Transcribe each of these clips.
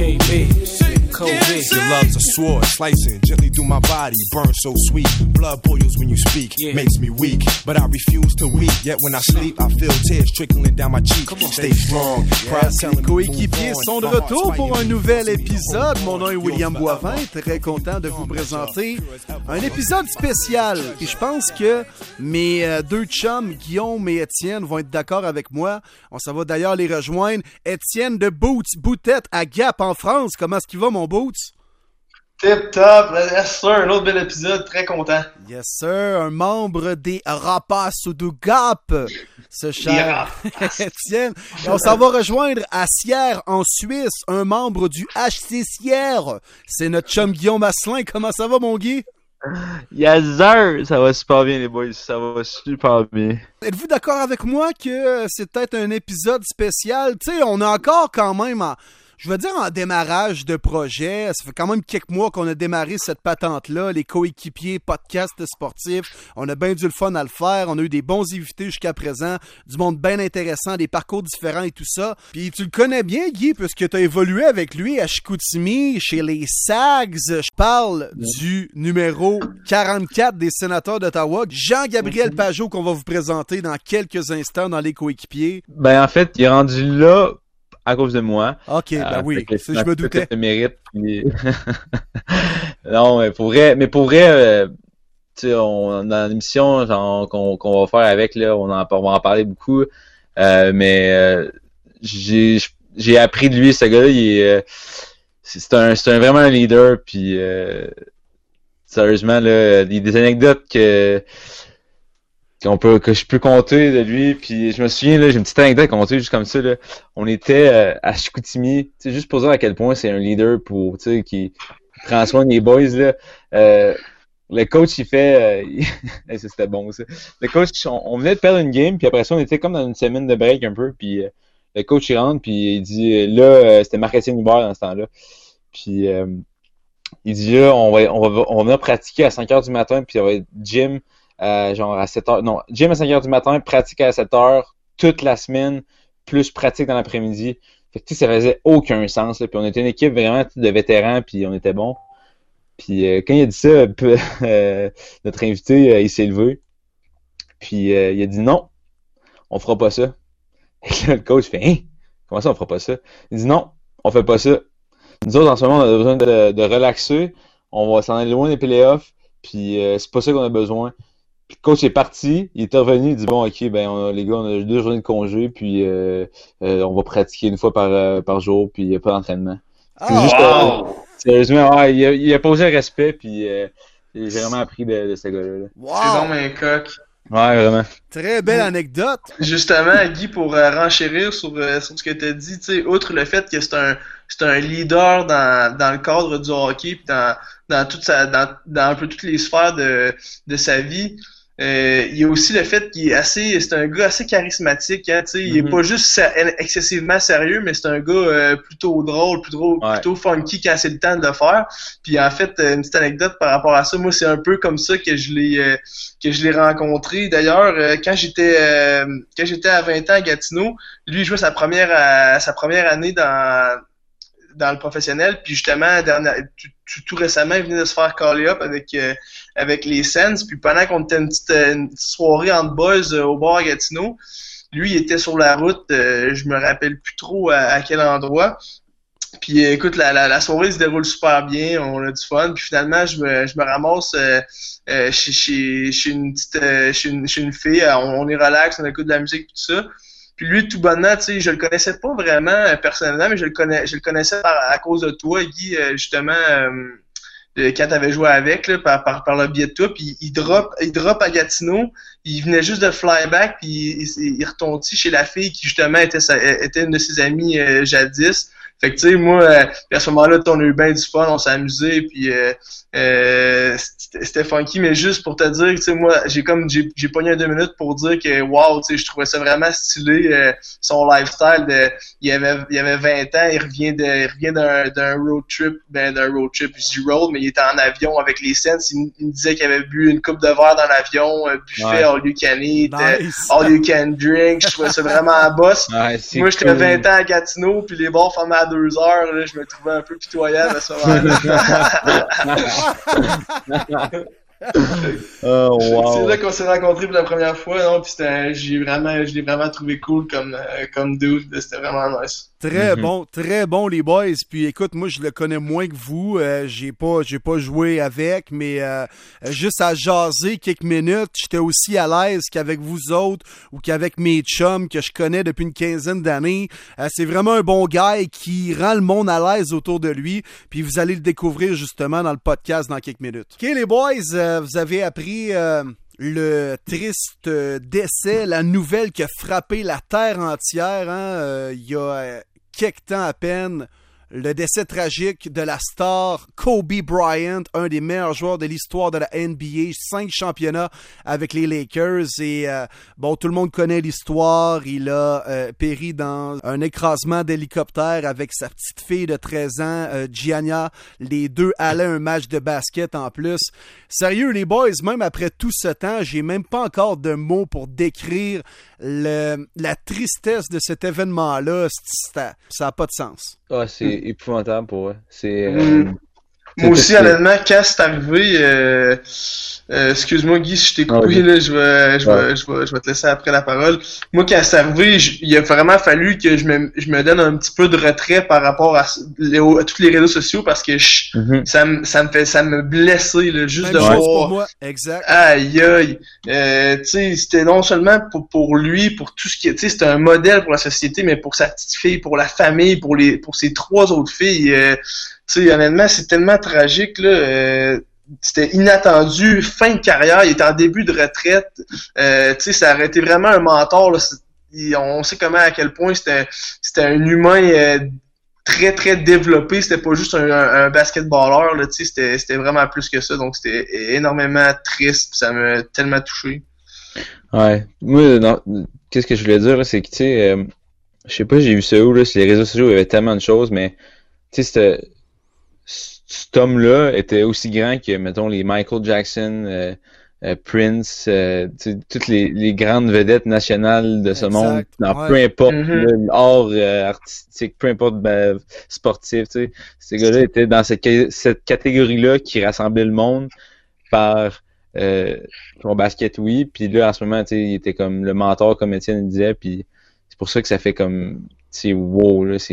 KB, Kobe. Your love's a sword, slicing gently through my body, burns so sweet. Blood boils when you speak, makes me weak, but I refuse to weep. Yet when I sleep, I feel tears trickling down my cheek. Stay strong. Les coéquipiers sont de retour pour un nouvel épisode. Mon nom est William Boivin, très content de vous présenter un épisode spécial. Et je pense que mes deux chums, Guillaume et Étienne, vont être d'accord avec moi. On s'en va d'ailleurs les rejoindre. Étienne de Boots, Boutette à Gap en France. Comment est-ce qu'il va, mon Boots? Tip top, yes sir, un autre bel épisode, très content. Yes sir, un membre des Rapaces du Gap, ce cher Étienne. Et on s'en va rejoindre à Sierre en Suisse, un membre du HC Sierre. C'est notre chum Guillaume Asselin. Comment ça va, mon Guy? Yes sir, ça va super bien les boys, ça va super bien. Êtes-vous d'accord avec moi que c'est peut-être un épisode spécial? Tu sais, on a encore quand même... Je veux dire en démarrage de projet, ça fait quand même quelques mois qu'on a démarré cette patente-là, les coéquipiers, podcasts sportifs, on a bien du le fun à le faire, on a eu des bons invités jusqu'à présent, du monde bien intéressant, des parcours différents et tout ça. Puis tu le connais bien, Guy, puisque tu as évolué avec lui à Chicoutimi, chez les Sags. Je parle du numéro 44 des sénateurs d'Ottawa, Jean-Gabriel Pageau, qu'on va vous présenter dans quelques instants dans les coéquipiers. Ben en fait, il est rendu là à cause de moi. Ok, ben oui, je me doutais. Le mérite. Puis... non, mais pour vrai, tu sais, dans l'émission genre, qu'on va faire avec, là, on va en parler beaucoup. Mais j'ai appris de lui, ce gars-là, c'est vraiment un leader, puis sérieusement, là, il y a des anecdotes que je peux compter de lui, puis je me souviens, là, j'ai une petite anecdote à compter juste comme ça, là. On était à Chicoutimi, tu sais, juste pour dire à quel point c'est un leader pour, tu sais, qui prend soin des boys, là. Le coach, il fait, ça, c'était bon, ça. Le coach, on venait de perdre une game, puis après ça, on était comme dans une semaine de break un peu, puis le coach, il rentre, puis il dit, là, c'était Marc-Étienne Hubert dans ce temps-là. Puis, il dit, là, on va venir pratiquer à 5h du matin, puis ça va être gym, genre à 7h, non, gym à 5h du matin, pratique à 7h, toute la semaine, plus pratique dans l'après-midi. Fait que, tu sais, ça faisait aucun sens, là. Puis on était une équipe vraiment de vétérans, puis on était bons. Puis quand il a dit ça, notre invité, il s'est levé. Puis il a dit non, on fera pas ça. Et là, le coach fait, hein? Comment ça, on fera pas ça? Il dit non, on fait pas ça. Nous autres, en ce moment, on a besoin de relaxer. On va s'en aller loin des playoffs. Puis c'est pas ça qu'on a besoin. Puis le coach est parti, il est revenu, il dit bon ok, ben les gars, on a 2 journées de congé, puis on va pratiquer une fois par jour, puis il n'y a pas d'entraînement. C'est juste sérieusement, il a posé le respect, puis j'ai vraiment appris de ce gars-là. Wow. C'est donc un coq. Ouais, vraiment. Très belle anecdote. Justement, Guy, pour renchérir sur ce que tu as dit, tu sais, outre le fait que c'est un leader dans le cadre du hockey, puis dans toute dans un peu toutes les sphères de sa vie. Il y a aussi le fait qu'il est c'est un gars assez charismatique, hein, tu sais, il est pas juste excessivement sérieux, mais c'est un gars plutôt drôle, plutôt funky quand c'est le temps de le faire. Puis en fait, une petite anecdote par rapport à ça, moi c'est un peu comme ça que je l'ai rencontré. D'ailleurs, quand j'étais à 20 ans à Gatineau, lui il jouait sa première année dans le professionnel, puis justement tout récemment il venait de se faire caller up avec les Sens, puis pendant qu'on était une petite soirée entre boys au bar à Gatineau, lui il était sur la route, je me rappelle plus trop à quel endroit, puis écoute, la soirée se déroule super bien, on a du fun, puis finalement je me ramasse chez une fille, on est relax, on écoute de la musique tout ça. Puis lui, tout bonnement, tu sais, je le connaissais pas vraiment personnellement, mais je le connaissais à cause de toi, Guy, justement, quand t'avais joué avec, là, par le biais de toi. Puis il drop à Gatineau, il venait juste de flyback, puis il retombe chez la fille qui justement était une de ses amies jadis. Fait que tu sais, moi, à ce moment-là, on a eu bien du fun, on s'est amusé, puis c'était funky, mais juste pour te dire, tu sais, moi, j'ai pogné un 2 minutes pour dire que wow, tu sais, je trouvais ça vraiment stylé, son lifestyle il avait 20 ans, il revient d'un road trip, je dis road, mais il était en avion avec les Sens, il me disait qu'il avait bu une coupe de verre dans l'avion, buffet all you can eat, nice. All you can drink, je trouvais ça vraiment un boss. Ouais, moi, j'étais cool. 20 ans à Gatineau, puis les bars fermaient à 2 heures, là, je me trouvais un peu pitoyable à ce moment-là. Oh, wow. C'est là qu'on s'est rencontrés pour la première fois, non? Puis je l'ai vraiment trouvé cool comme dude. C'était vraiment nice. Très bon les boys. Puis écoute, moi je le connais moins que vous. J'ai pas joué avec, mais juste à jaser quelques minutes, j'étais aussi à l'aise qu'avec vous autres ou qu'avec mes chums que je connais depuis une quinzaine d'années. C'est vraiment un bon gars qui rend le monde à l'aise autour de lui. Puis vous allez le découvrir justement dans le podcast dans quelques minutes. OK les boys, vous avez appris le triste décès, la nouvelle qui a frappé la terre entière il y a quelques temps à peine, le décès tragique de la star Kobe Bryant, un des meilleurs joueurs de l'histoire de la NBA, 5 championnats avec les Lakers et tout le monde connaît l'histoire, il a péri dans un écrasement d'hélicoptère avec sa petite fille de 13 ans, Gianna, les deux allaient un match de basket en plus. Sérieux les boys, même après tout ce temps, j'ai même pas encore de mots pour décrire la tristesse de cet événement-là, ça n'a pas de sens. Ah, c'est épouvantable pour eux. Moi aussi, honnêtement, quand c'est arrivé, excuse-moi Guy si je t'ai coupé, là, je vais te laisser après la parole. Moi, quand c'est arrivé, il a vraiment fallu que je me donne un petit peu de retrait par rapport à tous les réseaux sociaux parce que ça me blessait, là, juste de voir. Pour moi, exact. Aïe aïe. Tu sais, c'était non seulement pour lui, pour tout ce qui est, tu sais, c'était un modèle pour la société, mais pour sa petite fille, pour la famille, pour ses 3 autres filles. Tu sais, honnêtement, c'est tellement tragique, là. C'était inattendu, fin de carrière, il était en début de retraite. Tu sais, ça aurait été vraiment un mentor, là. On sait comment, à quel point c'était un humain très, très développé. C'était pas juste un basketballeur, là. Tu sais, c'était vraiment plus que ça. Donc, c'était énormément triste. Ça m'a tellement touché. Ouais. Moi, qu'est-ce que je voulais dire, là, c'est que, tu sais, je sais pas, j'ai vu ça où, là, sur les réseaux sociaux, il y avait tellement de choses, mais, tu sais, cet homme-là était aussi grand que, mettons, les Michael Jackson, Prince, toutes les grandes vedettes nationales de ce monde, peu importe l'art artistique, peu importe sportif, tu sais, ces gars-là étaient dans cette catégorie-là qui rassemblait le monde par son basket, oui, puis là, en ce moment, tu sais, il était comme le mentor, comme Étienne disait, puis c'est pour ça que ça fait comme, tu sais, wow, là,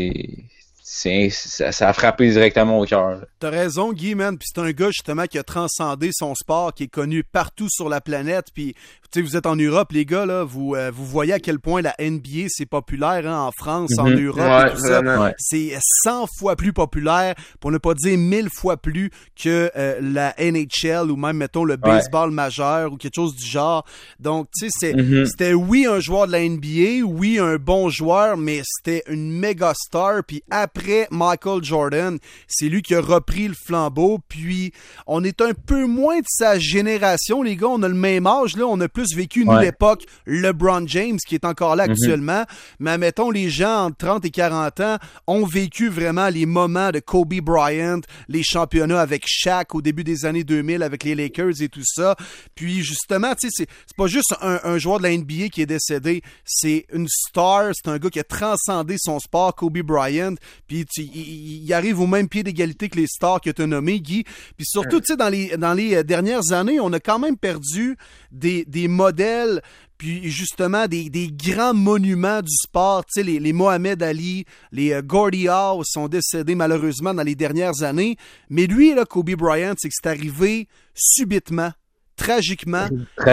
ça a frappé directement au cœur. T'as raison, Guy, man. Puis c'est un gars, justement, qui a transcendé son sport, qui est connu partout sur la planète. Puis, tu sais, vous êtes en Europe, les gars, là, vous voyez à quel point la NBA, c'est populaire, en France, en Europe et tout ça. Ouais. C'est 100 fois plus populaire, pour ne pas dire 1000 fois plus que la NHL ou même, mettons, le baseball majeur ou quelque chose du genre. Donc, tu sais, c'était, oui, un joueur de la NBA, oui, un bon joueur, mais c'était une méga star. Puis après Michael Jordan, c'est lui qui a repris le flambeau, puis on est un peu moins de sa génération, les gars, on a le même âge, là, on a plus vécu, nous, l'époque LeBron James, qui est encore là actuellement, mais mettons, les gens entre 30 et 40 ans ont vécu vraiment les moments de Kobe Bryant, les championnats avec Shaq au début des années 2000 avec les Lakers et tout ça, puis justement, tu sais, c'est pas juste un joueur de la NBA qui est décédé, c'est une star, c'est un gars qui a transcendé son sport, Kobe Bryant, puis il arrive au même pied d'égalité que les stars que tu as nommés, Guy. Puis surtout, tu sais, dans les dernières années, on a quand même perdu des modèles, puis justement des grands monuments du sport. Tu sais, les Mohamed Ali, les Gordie Howe sont décédés malheureusement dans les dernières années. Mais lui, là, Kobe Bryant, c'est que c'est arrivé subitement, tragiquement.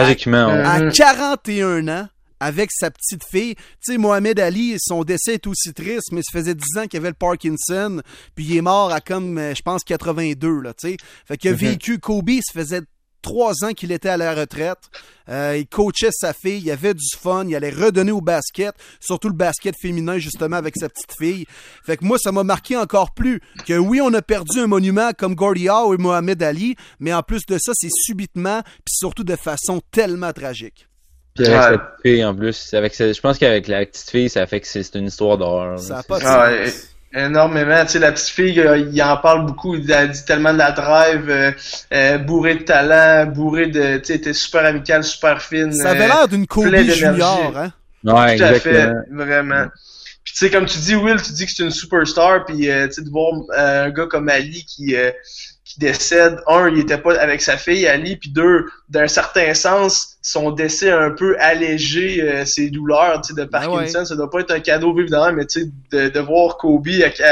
À 41 ans. Avec sa petite fille. Tu sais, Mohamed Ali, son décès est aussi triste, mais ça faisait 10 ans qu'il avait le Parkinson, puis il est mort à comme, je pense, 82, là, tu sais. Fait qu'il a vécu, Kobe, ça faisait 3 ans qu'il était à la retraite. Il coachait sa fille, il avait du fun, il allait redonner au basket, surtout le basket féminin, justement, avec sa petite fille. Fait que moi, ça m'a marqué encore plus que oui, on a perdu un monument comme Gordie Howe et Mohamed Ali, mais en plus de ça, c'est subitement, puis surtout de façon tellement tragique. Puis avec sa petite fille en plus, je pense qu'avec la petite fille, ça fait que c'est une histoire d'horreur. Ça a pas de sens. Énormément, tu sais, la petite fille, il en parle beaucoup, il a dit tellement de la drive, bourré de talent, bourré de, tu sais, était super amicale, super fine. Ça avait l'air d'une Kobe junior, hein? Ouais, tout à fait, vraiment. Puis tu sais, comme tu dis, Will, tu dis que c'est une superstar, puis tu sais, de voir un gars comme Ali qui décède, il était pas avec sa fille Ali, puis deux, d'un certain sens, son décès a un peu allégé ses douleurs, tu sais, de Parkinson. Ça doit pas être un cadeau évidemment, mais tu sais, de voir Kobe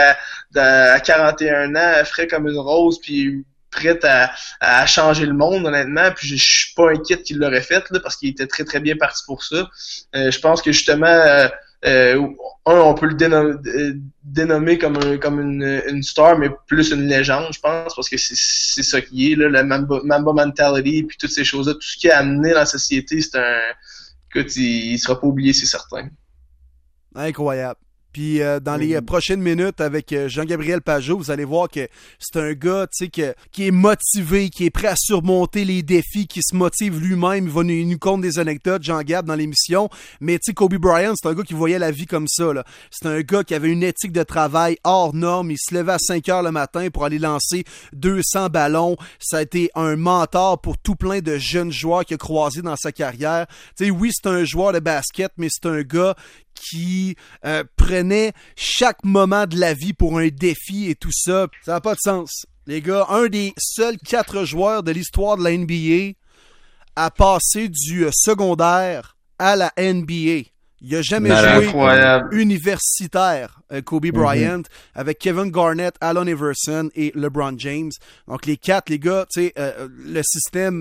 à 41 ans, frais comme une rose, puis prête à changer le monde, honnêtement, puis je suis pas inquiète qu'il l'aurait fait, là, parce qu'il était très très bien parti pour ça. Je pense que justement, on peut le dénommer comme une star, mais plus une légende, je pense, parce que c'est ça qui est, là, la Mamba mentality, puis toutes ces choses-là, tout ce qui a amené dans la société, écoute, il sera pas oublié, c'est certain. Incroyable. Puis dans les prochaines minutes avec Jean-Gabriel Pageau, vous allez voir que c'est un gars, tu sais, qui est motivé, qui est prêt à surmonter les défis, qui se motive lui-même. Il va nous conter des anecdotes, Jean-Gab, dans l'émission. Mais tu sais, Kobe Bryant, c'est un gars qui voyait la vie comme ça, là. C'est un gars qui avait une éthique de travail hors norme. Il se levait à 5 heures le matin pour aller lancer 200 ballons. Ça a été un mentor pour tout plein de jeunes joueurs qu'il a croisés dans sa carrière. Tu sais, oui, c'est un joueur de basket, mais c'est un gars qui prenait chaque moment de la vie pour un défi et tout ça. Ça n'a pas de sens. Les gars, un des seuls 4 joueurs de l'histoire de la NBA à passer du secondaire à la NBA. Il n'a jamais joué universitaire, Kobe Bryant, avec Kevin Garnett, Allen Iverson et LeBron James. Donc les 4, les gars, tu sais, le système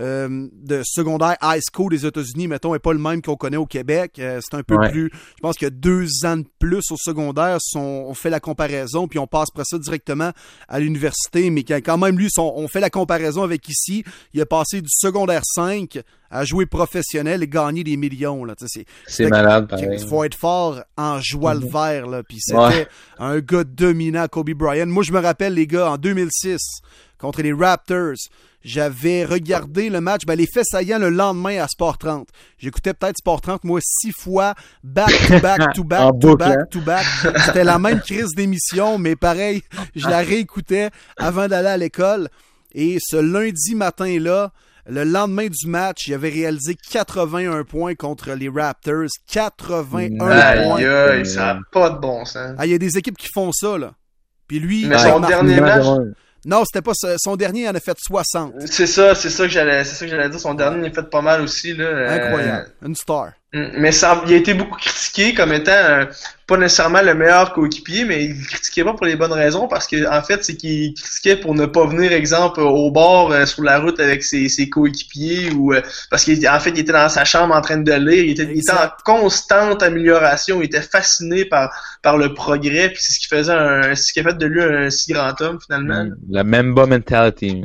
de secondaire high school des États-Unis, mettons, est pas le même qu'on connaît au Québec. C'est un peu plus, je pense qu'il y a 2 ans de plus au secondaire. On fait la comparaison, puis on passe après ça directement à l'université. Mais quand même, lui, on fait la comparaison avec ici. Il a passé du secondaire 5 à jouer professionnel et gagner des millions. Là. C'est malade, pareil. Il faut être fort en jouant le vert. Là. Puis c'était un gars dominant, Kobe Bryant. Moi, je me rappelle, les gars, en 2006, contre les Raptors, j'avais regardé le match, les faits saillants le lendemain à Sport 30. J'écoutais peut-être Sport 30, moi, 6 fois, back to back to back to back to back. C'était la même crise d'émission, mais pareil, je la réécoutais avant d'aller à l'école. Et ce lundi matin-là, le lendemain du match, il avait réalisé 81 points contre les Raptors. 81 points. Aïe, ça n'a pas de bon sens. Il y a des équipes qui font ça, là. Puis lui, mais son dernier match... Non, c'était pas ça. Son dernier, il en a fait 60. C'est ça que j'allais dire. Son dernier, il a fait pas mal aussi, là. Incroyable. Une star. Mais il a été beaucoup critiqué comme étant pas nécessairement le meilleur coéquipier, mais il critiquait pas pour les bonnes raisons, parce que en fait, c'est qu'il critiquait pour ne pas venir, exemple, au bord sur la route avec ses coéquipiers, ou parce qu'en fait, il était dans sa chambre en train de lire, il était en constante amélioration, il était fasciné par le progrès, puis c'est ce qui a fait de lui un si grand homme finalement. La Mamba mentality.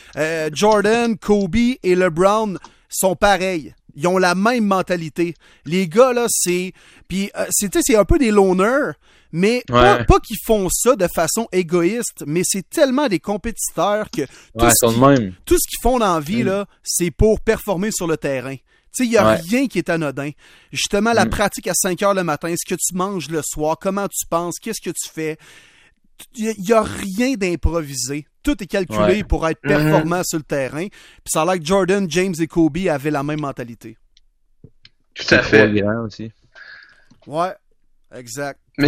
Jordan, Kobe et LeBron sont pareils. Ils ont la même mentalité. Les gars, là, c'est un peu des loners, mais pas qu'ils font ça de façon égoïste, mais c'est tellement des compétiteurs que tout ce qu'ils font dans la vie, là, c'est pour performer sur le terrain. Tu sais, il n'y a rien qui est anodin. Justement, la pratique à 5 heures le matin, ce que tu manges le soir, comment tu penses, qu'est-ce que tu fais. Il n'y a rien d'improvisé. Tout est calculé pour être performant sur le terrain. Puis ça a l'air que Jordan, James et Kobe avaient la même mentalité. Tout à fait. Aussi. Ouais, exact. Mais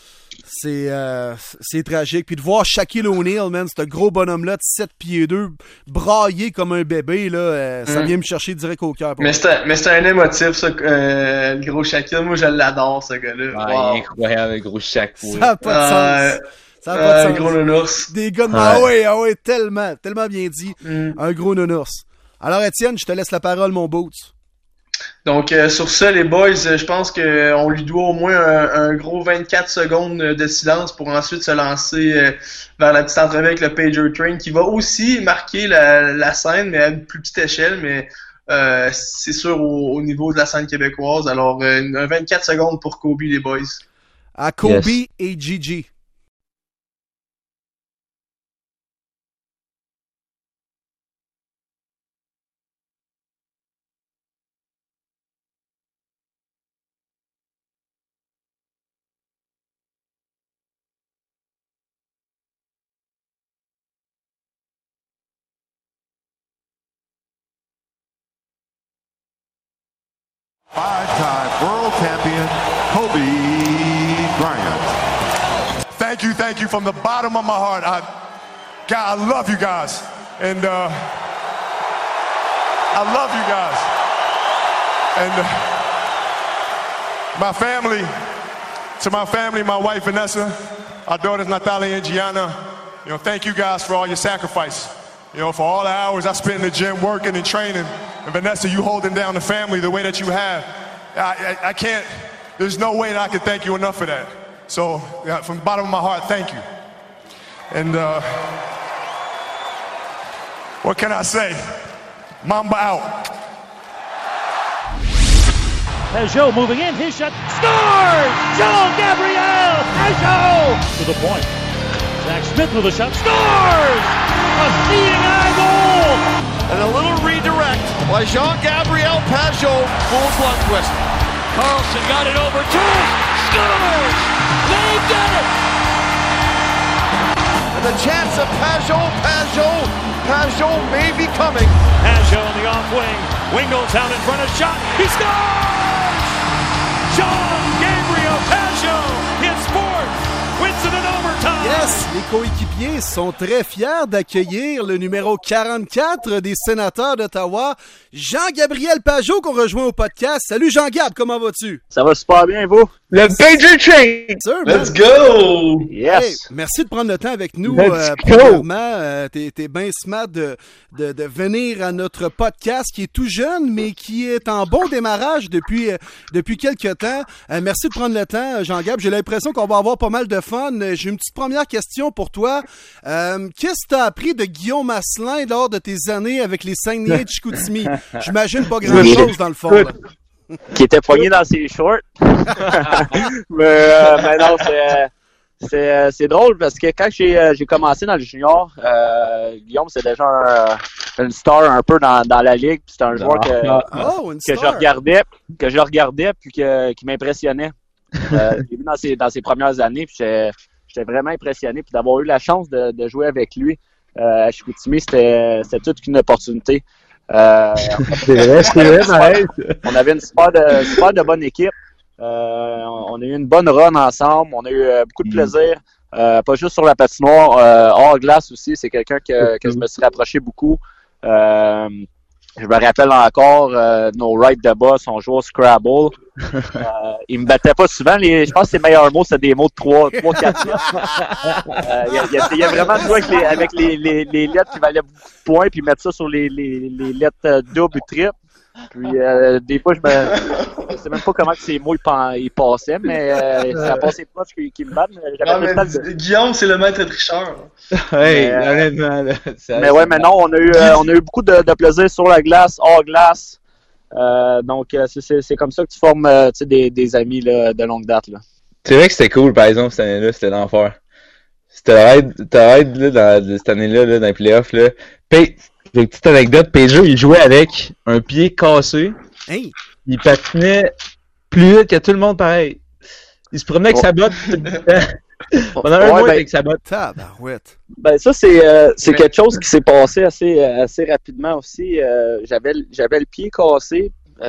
c'est tragique. Puis de voir Shaquille O'Neal, man, ce gros bonhomme-là de 7 pieds 2, braillé comme un bébé, là, ça vient me chercher direct au cœur. Mais c'est un émotif, ça, le gros Shaquille. Moi, je l'adore, ce gars-là. Wow. Incroyable, le gros Shaquille. Ça n'a pas de sens. Ça n'a pas de sens. Gros nounours. Des gars de... Ah ouais, tellement bien dit. Un gros nounours. Alors, Étienne, je te laisse la parole, mon Boots. Donc, sur ça, les boys, je pense qu'on lui doit au moins un gros 24 secondes de silence pour ensuite se lancer vers la petite entrevue avec le Pager Train, qui va aussi marquer la scène, mais à une plus petite échelle, mais c'est sûr au niveau de la scène québécoise. Alors, un 24 secondes pour Kobe, les boys. À Kobe et Gigi. Five-time world champion Kobe thank you from the bottom of my heart. God, I love you guys. And I love you guys. And my family, my wife Vanessa, our daughters Natalia and Gianna, thank you guys for all your sacrifice. For all the hours I spent in the gym working and training. And Vanessa, you holding down the family the way that you have. I can't, there's no way that I can thank you enough for that. So, from the bottom of my heart, thank you. And what can I say? Mamba out. Peugeot moving in, his shot, scores! Jean Gabriel Peugeot to the point. Zach Smith with a shot, scores! A seeing eye goal! And a little redirect by Jean Gabriel Peugeot, full Lundqvist. Carlson got it over to him, scores! They did it! And the chance of Peugeot may be coming. Peugeot on the off wing, Wingles out in front of shot, he scores! Jean Gabriel Peugeot hits fourth, wins it in overtime. Yes, les coéquipiers sont très fiers d'accueillir le numéro 44 des Sénateurs d'Ottawa, Jean-Gabriel Peugeot, qu'on rejoint au podcast. Salut Jean-Gab, comment vas-tu? Ça va super bien, vous? Le Pager Train! Let's go! Yes! Hey, merci de prendre le temps avec nous. Let's go! Premièrement, t'es bien smart de venir à notre podcast qui est tout jeune, mais qui est en bon démarrage depuis quelques temps. Merci de prendre le temps, Jean-Gab. J'ai l'impression qu'on va avoir pas mal de fun. J'ai une petite première question pour toi. Qu'est-ce que t'as appris de Guillaume Asselin lors de tes années avec les Saguenay de Chicoutimi? J'imagine pas grand-chose dans le fond. Là. Qui était poigné dans ses shorts. mais non, c'est drôle parce que quand j'ai commencé dans le junior, Guillaume, c'est déjà une star un peu dans la ligue. C'est un joueur que je regardais puis qui m'impressionnait. J'ai vu dans ses premières années, puis j'étais vraiment impressionné. Puis d'avoir eu la chance de jouer avec lui à Chicoutimi, c'était toute une opportunité. C'est vrai, on avait une super de bonne équipe. On a eu une bonne run ensemble. On a eu beaucoup de plaisir. Pas juste sur la patinoire, hors glace aussi. C'est quelqu'un que je me suis rapproché beaucoup. Je me rappelle encore nos rides de boss, on jouait au Scrabble. Il me battait pas souvent. Je pense que ses meilleurs mots, c'est des mots de 3-4 lettres. Il y a vraiment joué avec les lettres qui valaient beaucoup de points, puis mettre ça sur les lettres doubles ou triples. Puis des fois, je sais même pas comment que ces mots ils passaient, mais ça passait pas qui me battent. Guillaume, c'est le maître tricheur. Hey, honnêtement, là, mais ouais, mais non, on a eu beaucoup de plaisir sur la glace, hors glace. Donc c'est comme ça que tu formes des amis là, de longue date. Là. C'est vrai que c'était cool, par exemple, cette année-là, c'était l'enfer. C'était raide là, cette année-là, là, dans les playoffs. Là. J'ai une petite anecdote, Pedro, il jouait avec un pied cassé. Hey. Il patinait plus vite que tout le monde pareil. Il se promenait avec sa botte. On a un mois avec sa botte. Tabarouette. Ben ça c'est quelque chose qui s'est passé assez rapidement aussi. J'avais le pied cassé. Tu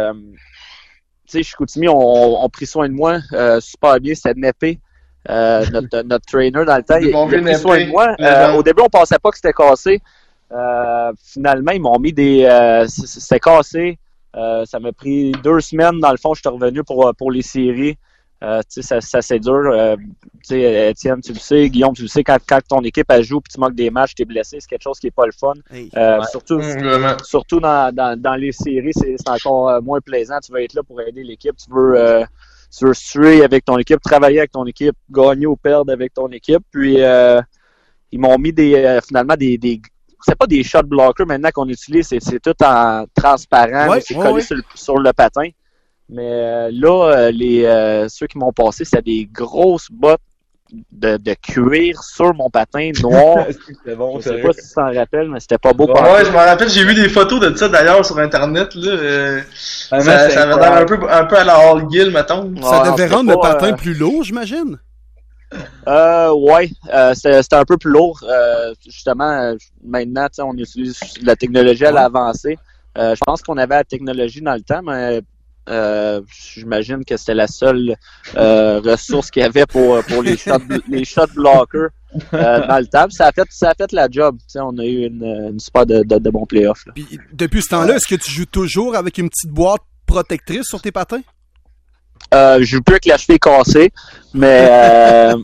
sais, Chicoutimi ont pris soin de moi super bien. C'était Népé, notre trainer dans le temps. Il a pris soin de moi. Au début, on pensait pas que c'était cassé. Finalement, ils m'ont mis c'était cassé. Ça m'a pris 2 semaines. Dans le fond, je suis revenu pour les séries. Ça c'est dur. Étienne, tu le sais, Guillaume, tu le sais, quand ton équipe elle joue et tu manques des matchs, t'es blessé, c'est quelque chose qui est pas le fun. Hey. Surtout dans les séries, c'est encore moins plaisant. Tu vas être là pour aider l'équipe. Tu veux suer avec ton équipe, travailler avec ton équipe, gagner ou perdre avec ton équipe. Puis ils m'ont mis finalement des c'est pas des shot blockers maintenant qu'on utilise, c'est tout en transparent, c'est collé sur le patin. Mais là, ceux qui m'ont passé, c'était des grosses bottes de cuir sur mon patin noir. C'est bon, je sais pas si tu t'en rappelles, mais c'était pas beau. Ouais, je m'en rappelle, j'ai vu des photos de ça d'ailleurs sur Internet. Là, ça avait l'air un peu à la Hall Gill, mettons. Ça devait rendre le patin plus lourd, j'imagine? Ouais, c'était un peu plus lourd. Justement, maintenant, on utilise la technologie à l'avancée. Je pense qu'on avait la technologie dans le temps, mais J'imagine que c'était la seule ressource qu'il y avait pour les shot blockers dans le table. Ça a fait la job. T'sais, on a eu une super de bons playoffs. Là. Puis, depuis ce temps-là, est-ce que tu joues toujours avec une petite boîte protectrice sur tes patins? Je joue plus avec la cheville cassée, mais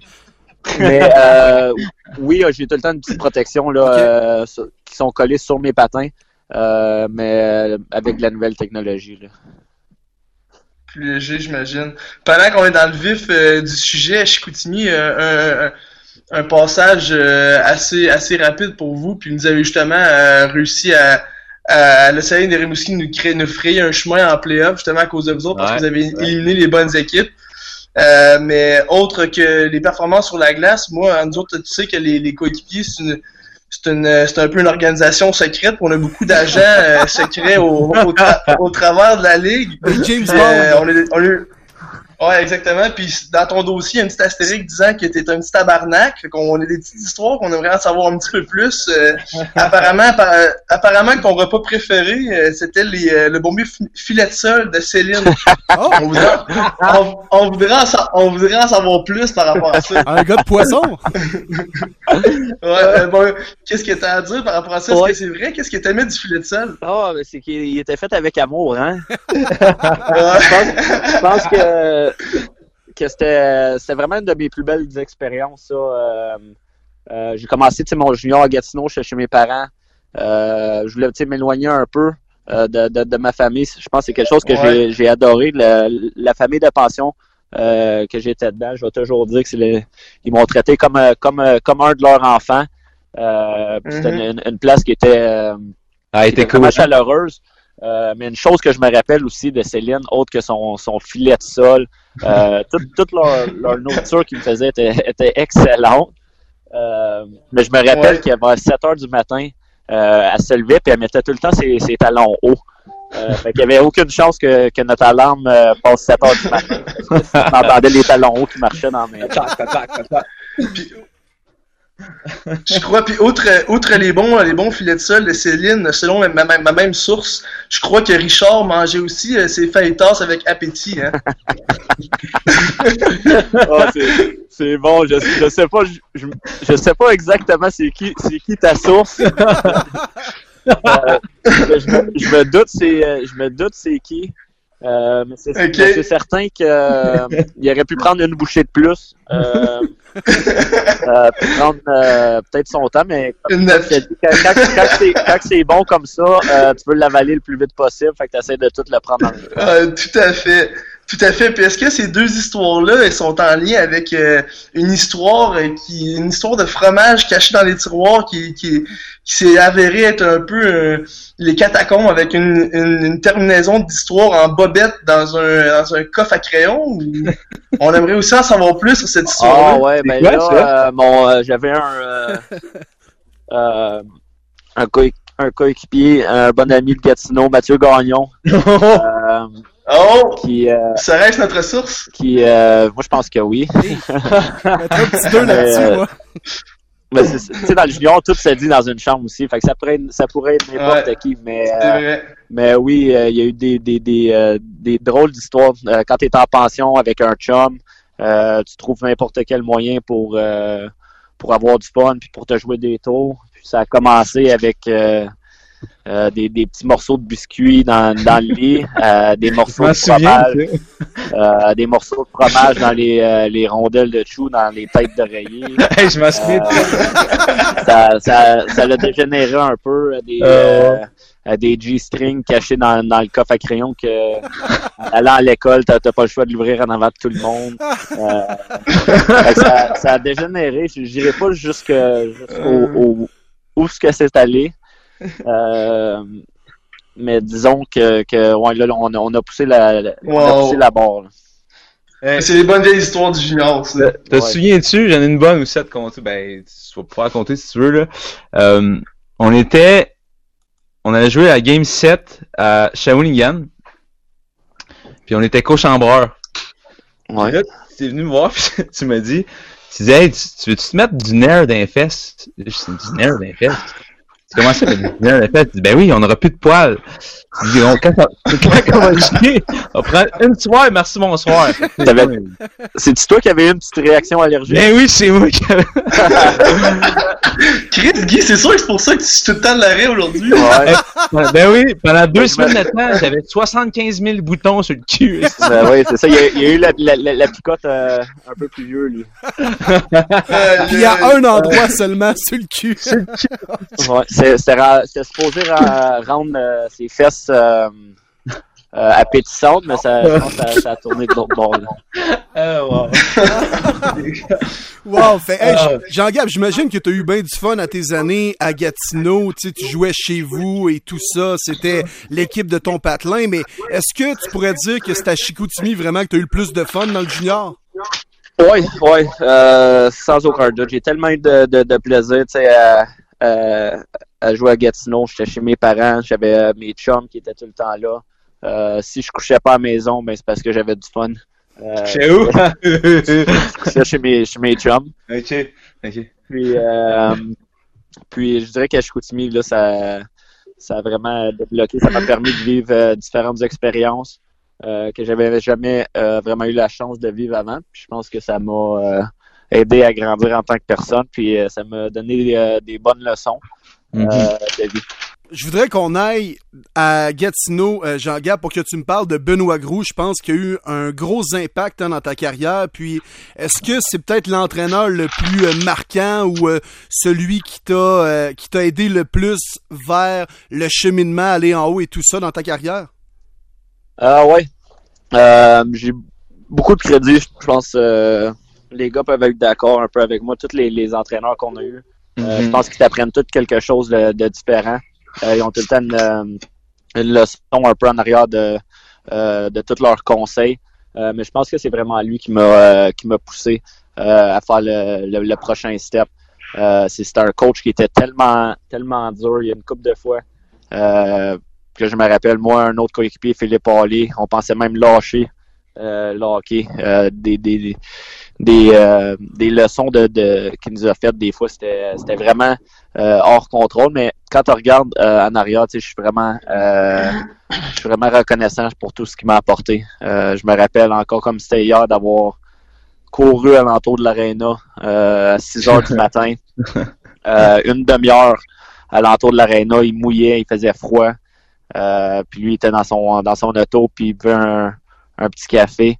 oui, j'ai tout le temps une petite protection là, qui sont collées sur mes patins, mais avec de la nouvelle technologie. Là. Plus léger, j'imagine. Pendant qu'on est dans le vif du sujet, à Chicoutimi, un passage assez rapide pour vous, puis vous avez justement réussi à l'Océan des Rimouski nous frayer un chemin en play-off, justement à cause de vous autres, parce que vous avez éliminé les bonnes équipes. Mais autre que les performances sur la glace, moi, nous autres, tu sais que les coéquipiers, c'est un peu une organisation secrète. On a beaucoup d'agents secrets au travers de la ligue. James Bond. Ouais, exactement. Puis dans ton dossier, il y a un petit astérisque disant que t'es un petit tabarnak. Fait qu'on a des petites histoires qu'on aimerait en savoir un petit peu plus. Apparemment que ton repas préféré, c'était le bon filet de sol de Céline. Oh. On voudrait en savoir plus par rapport à ça. Un gars de poisson. Ouais, bon, qu'est-ce que t'as à dire par rapport à ça? Est-ce que c'est vrai? Qu'est-ce que t'aimais du filet de sol? Ah, mais c'est qu'il était fait avec amour, hein? Je pense que c'était vraiment une de mes plus belles expériences, ça. J'ai commencé, mon junior à Gatineau, chez mes parents. Je voulais, m'éloigner un peu de ma famille. Je pense que c'est quelque chose que j'ai adoré. La famille de pension que j'étais dedans, je vais toujours dire que ils m'ont traité comme un de leurs enfants. C'était une place qui était vraiment chaleureuse. Mais une chose que je me rappelle aussi de Céline, autre que son filet de sol, toute leur nourriture qu'ils me faisaient était excellente. Mais je me rappelle qu'à 7h du matin, elle se levait et elle mettait tout le temps ses talons hauts. Fait qu'il n'y avait aucune chance que notre alarme passe 7h du matin. On entendait les talons hauts qui marchaient dans mes... Je crois, puis outre les bons filets de sol de Céline, selon ma même source, je crois que Richard mangeait aussi ses fajitas avec appétit, hein. C'est bon, je sais pas, je sais pas exactement c'est qui ta source. Je me doute c'est qui. Mais c'est certain qu'il aurait pu prendre une bouchée de plus. Prendre peut-être son temps, mais quand c'est bon comme ça, tu veux l'avaler le plus vite possible, fait que tu essaies de tout le prendre dans le Tout à fait. Puis est-ce que ces deux histoires-là, elles sont en lien avec une histoire de fromage caché dans les tiroirs qui s'est avéré être un peu les catacombes avec une terminaison d'histoire en bobette dans un coffre à crayon? Ou... On aimerait aussi en savoir plus sur cette histoire-là. Ah ouais, ben là, j'avais un coéquipier, un bon ami de Gatineau, Mathieu Gagnon. Ça reste notre source? Moi, je pense que oui. Mais c'est dans le junior, tout se dit dans une chambre aussi. Fait que ça pourrait être n'importe qui. Mais oui, il y a eu des drôles d'histoires. Quand tu es en pension avec un chum, tu trouves n'importe quel moyen pour avoir du fun puis pour te jouer des tours. Puis ça a commencé avec des petits morceaux de biscuits dans le lit, des morceaux de fromage, des morceaux de fromage dans les rondelles de chou, dans les têtes d'oreiller. Hey, je m'en souviens. Ça l'a dégénéré un peu, des G-strings cachés dans le coffre à crayon que allant à l'école, t'as pas le choix de l'ouvrir en avant de tout le monde. Ça a dégénéré. Je dirais pas jusqu'au où ce que c'est allé. Mais disons que là, on a poussé la barre. C'est les bonnes vieilles histoires du junior, ça. Te souviens-tu, j'en ai une bonne aussi à te compter. Ben, tu vas pouvoir raconter si tu veux, là. On avait joué à Game 7 à Shawinigan. Puis on était co-chambreurs. Ouais. Là, tu es venu me voir, puis tu m'as dit, hey, tu veux-tu te mettre du nerf d'un fesses? Du nerf d'un fesses? Comment ça, le fait? Ben oui, on n'aura plus de poils. Quand on va chier, on prend une soirée, merci, bonsoir. C'est-tu toi qui avais une petite réaction allergique? Ben oui, c'est moi qui avais. Chris, Guy, c'est sûr que c'est pour ça que tu suis tout le temps de l'arrêt aujourd'hui. Ouais. Ben oui, pendant 2 semaines de temps, j'avais 75 000 boutons sur le cul. Ben oui, c'est ça. Il y a eu la picote un peu plus vieux, lui. Puis il y a un endroit seulement sur le cul. Ouais, c'était supposé rendre ses fesses appétissantes, mais je pense que ça a tourné de l'autre bord. Wow. Wow, Jean-Gab, j'imagine que tu as eu bien du fun à tes années à Gatineau, tu jouais chez vous et tout ça, c'était l'équipe de ton patelin, mais est-ce que tu pourrais dire que c'est à Chicoutimi vraiment que tu as eu le plus de fun dans le junior? Oui, sans aucun doute. J'ai tellement eu de plaisir, tu sais, à jouer à Gatineau. J'étais chez mes parents, j'avais mes chums qui étaient tout le temps là. Si je couchais pas à la maison, ben c'est parce que j'avais du fun. Chez où? chez mes chums. OK. Puis je dirais qu'à Chicoutimi, là, ça a vraiment débloqué. Ça m'a permis de vivre différentes expériences que j'avais jamais vraiment eu la chance de vivre avant. Puis je pense que ça m'a aidé à grandir en tant que personne. Puis ça m'a donné des bonnes leçons de vie. Je voudrais qu'on aille à Gatineau, Jean-Gab, pour que tu me parles de Benoît Groulx. Je pense qu'il y a eu un gros impact dans ta carrière. Puis, est-ce que c'est peut-être l'entraîneur le plus marquant ou celui qui t'a aidé le plus vers le cheminement, aller en haut et tout ça dans ta carrière? Oui. J'ai beaucoup de crédit. Je pense les gars peuvent être d'accord un peu avec moi. Tous les entraîneurs qu'on a eus, je pense qu'ils t'apprennent tous quelque chose de différent. Ils ont tout le temps une leçon un peu en arrière de tous leurs conseils. Mais je pense que c'est vraiment lui qui m'a poussé à faire le prochain step. C'était un coach qui était tellement dur. Il y a une couple de fois que je me rappelle, moi, un autre coéquipier, Philippe Hallé, on pensait même lâcher le hockey. Des leçons qu'il nous a faites des fois, c'était vraiment hors contrôle, mais quand tu regardes en arrière, tu sais, je suis vraiment reconnaissant pour tout ce qu'il m'a apporté. Je me rappelle encore comme c'était hier d'avoir couru à l'entour de l'aréna à 6h du matin. Une demi-heure à l'entour de l'aréna, il mouillait, il faisait froid. Puis lui, il était dans son auto, puis il buvait un petit café.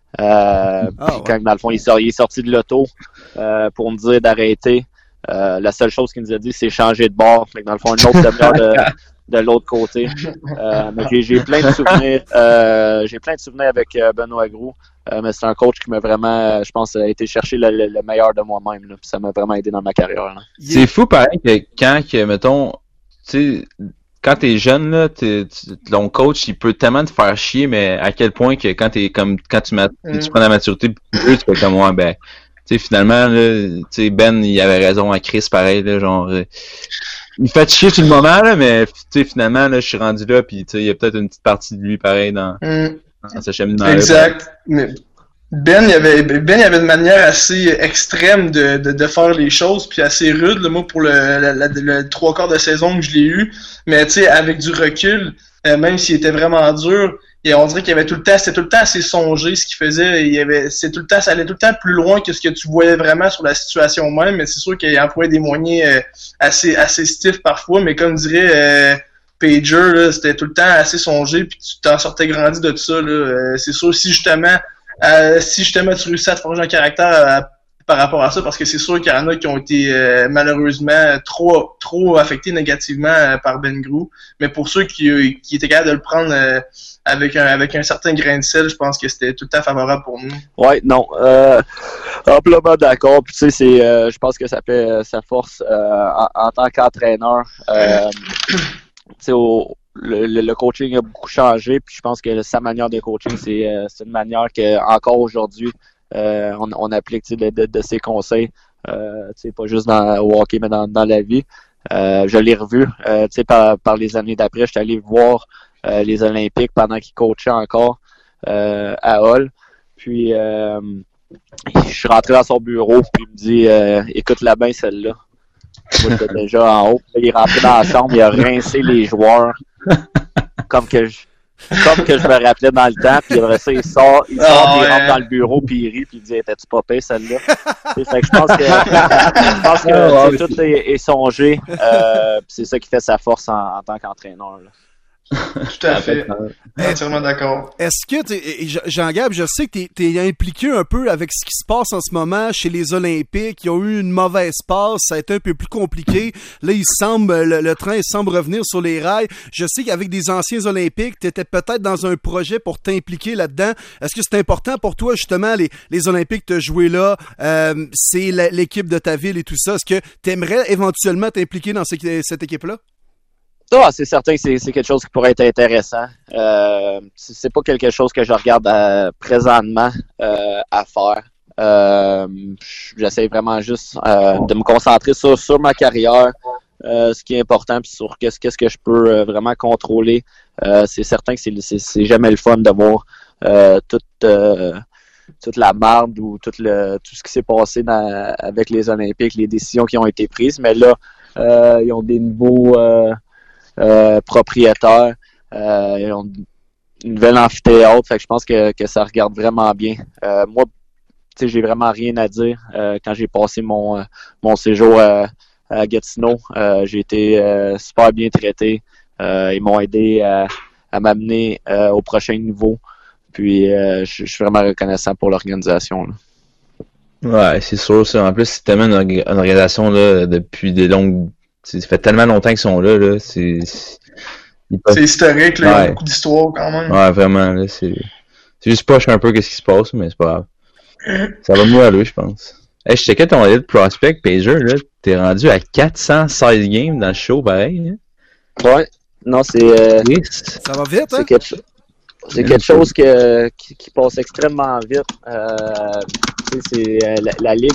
Quand dans le fond il est sorti de l'auto pour me dire d'arrêter, la seule chose qu'il nous a dit c'est changer de bord. Fait que dans le fond une autre demi-heure de l'autre côté. Mais j'ai plein de souvenirs avec Benoît Groulx. Mais c'est un coach qui m'a vraiment, je pense, été chercher le meilleur de moi-même. Là, puis ça m'a vraiment aidé dans ma carrière. Là. C'est fou pareil que mettons, tu sais, quand t'es jeune, là, ton coach, il peut tellement te faire chier, mais à quel point que quand tu prends la maturité plus, tu fais comme moi, ben, tu sais, finalement, là, tu sais, Ben, il avait raison à Chris, pareil, là, genre, il fait chier sur le moment, là, mais, tu sais, finalement, là, je suis rendu là, puis, tu sais, il y a peut-être une petite partie de lui, pareil, dans ce cheminement. Exact. Mais Ben, il y avait une manière assez extrême de faire les choses, puis assez rude, là, moi, pour le 3/4 de saison que je l'ai eu. Mais, tu sais, avec du recul, même s'il était vraiment dur, on dirait qu'il y avait c'était tout le temps assez songé ce qu'il faisait. Ça allait tout le temps plus loin que ce que tu voyais vraiment sur la situation même, mais c'est sûr qu'il employait des moyens assez stiff parfois, mais comme dirait Pager, là, c'était tout le temps assez songé, puis tu t'en sortais grandi de tout ça, là. C'est sûr, si justement tu réussis à te forger un caractère par rapport à ça, parce que c'est sûr qu'il y en a qui ont été malheureusement trop affectés négativement par Ben Groulx, mais pour ceux qui étaient capables de le prendre avec un certain grain de sel, je pense que c'était tout le temps favorable pour nous. Ouais, non, amplement d'accord. Puis tu sais, je pense que ça fait sa force en tant qu'entraîneur. Tu sais, le coaching a beaucoup changé, puis je pense que sa manière de coaching, c'est une manière que encore aujourd'hui on applique de ses conseils, pas juste au hockey, mais dans la vie. Je l'ai revu par les années d'après. J'étais allé voir les Olympiques pendant qu'il coachait encore à Hull. Puis je suis rentré dans son bureau, puis il me dit écoute-la bien celle-là. Moi, j'étais déjà en haut. Là, il est rentré dans la chambre, il a rincé les joueurs. Comme que je me rappelais dans le temps, puis après ça, il sort, puis il rentre dans le bureau, puis il rit, puis il dit « T'as-tu pas payé celle-là? » Fait que je pense que tout est songé, puis c'est ça qui fait sa force en tant qu'entraîneur. Là. Tout à fait. Entièrement d'accord. Est-ce que, Jean-Gab, je sais que t'es impliqué un peu avec ce qui se passe en ce moment chez les Olympiques. Ils ont eu une mauvaise passe, ça a été un peu plus compliqué. Là, le train semble revenir sur les rails. Je sais qu'avec des anciens Olympiques, t'étais peut-être dans un projet pour t'impliquer là-dedans. Est-ce que c'est important pour toi, justement, les Olympiques, de jouer là? C'est l'équipe de ta ville et tout ça. Est-ce que t'aimerais éventuellement t'impliquer dans cette équipe-là? Ça, c'est certain que c'est quelque chose qui pourrait être intéressant. C'est pas quelque chose que je regarde présentement à faire. J'essaie vraiment juste de me concentrer sur ma carrière, ce qui est important, puis sur qu'est-ce que je peux vraiment contrôler. C'est certain que c'est jamais le fun de voir toute la marde ou tout ce qui s'est passé avec les Olympiques, les décisions qui ont été prises. Mais là, ils ont des nouveaux propriétaires, ils ont une nouvelle amphithéâtre, fait que je pense que ça regarde vraiment bien. Moi, tu sais, j'ai vraiment rien à dire. Quand j'ai passé mon séjour à Gatineau, j'ai été super bien traité. Ils m'ont aidé à m'amener au prochain niveau. Puis je suis vraiment reconnaissant pour l'organisation, là. Ouais, c'est sûr, ça. En plus, c'est tellement une organisation là, depuis des longues. Ça fait tellement longtemps qu'ils sont là. C'est historique, là. Il y a beaucoup d'histoire quand même. Ouais, vraiment. Là, c'est juste poche un peu qu'est-ce qui se passe, mais c'est pas grave. Ça va mieux aller, je pense. Hey, je checkais ton Elite Prospect, Pager, là. T'es rendu à 416 games dans le show, pareil. Hein? Ouais. Non, c'est. Ça va vite, hein? C'est quelque chose qui passe extrêmement vite. C'est la Ligue,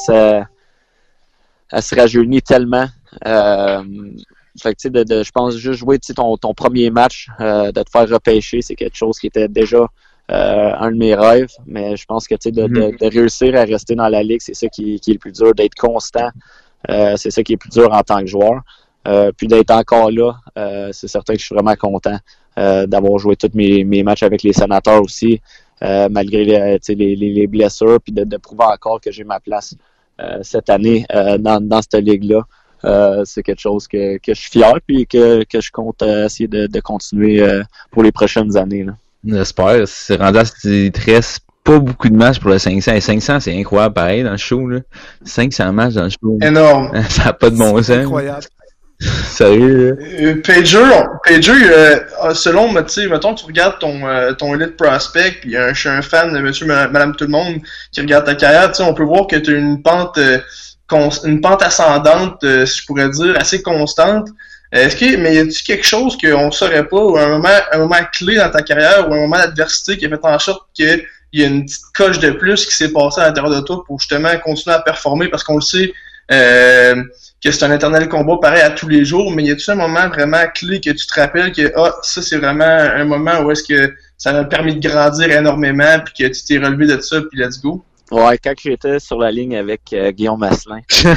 elle se rajeunit tellement. Fait que, tu sais, je pense juste jouer ton premier match, de te faire repêcher, c'est quelque chose qui était déjà un de mes rêves. Mais je pense que, tu sais, de réussir à rester dans la Ligue, c'est ça qui est le plus dur, d'être constant. C'est ça qui est le plus dur en tant que joueur. Puis d'être encore là, c'est certain que je suis vraiment content d'avoir joué tous mes matchs avec les Sénateurs aussi, malgré les blessures, puis de prouver encore que j'ai ma place cette année dans cette ligue-là. C'est quelque chose que je suis fier, puis que je compte essayer de continuer pour les prochaines années, là. J'espère. C'est rendu il te reste pas beaucoup de matchs pour le 500. Et 500, c'est incroyable, pareil, dans le show, là. 500 matchs dans le show. Énorme. Ça n'a pas de bon sens. Incroyable. Sérieux, Pager, selon, tu sais, mettons que tu regardes ton Elite Prospect, puis je suis un fan de monsieur, madame, tout le monde qui regarde ta carrière, tu sais, on peut voir que tu as une pente ascendante, si je pourrais dire, assez constante. Mais y a-t-il quelque chose qu'on saurait pas, ou un moment clé dans ta carrière, ou un moment d'adversité qui a fait en sorte qu'il y a une petite coche de plus qui s'est passée à l'intérieur de toi pour justement continuer à performer, parce qu'on le sait, que c'est un éternel combat pareil à tous les jours, mais y a-t-il un moment vraiment clé que tu te rappelles que ça c'est vraiment un moment où est-ce que ça m'a permis de grandir énormément, puis que tu t'es relevé de ça, puis let's go? Ouais, quand j'étais sur la ligne avec Guillaume Asselin. C'est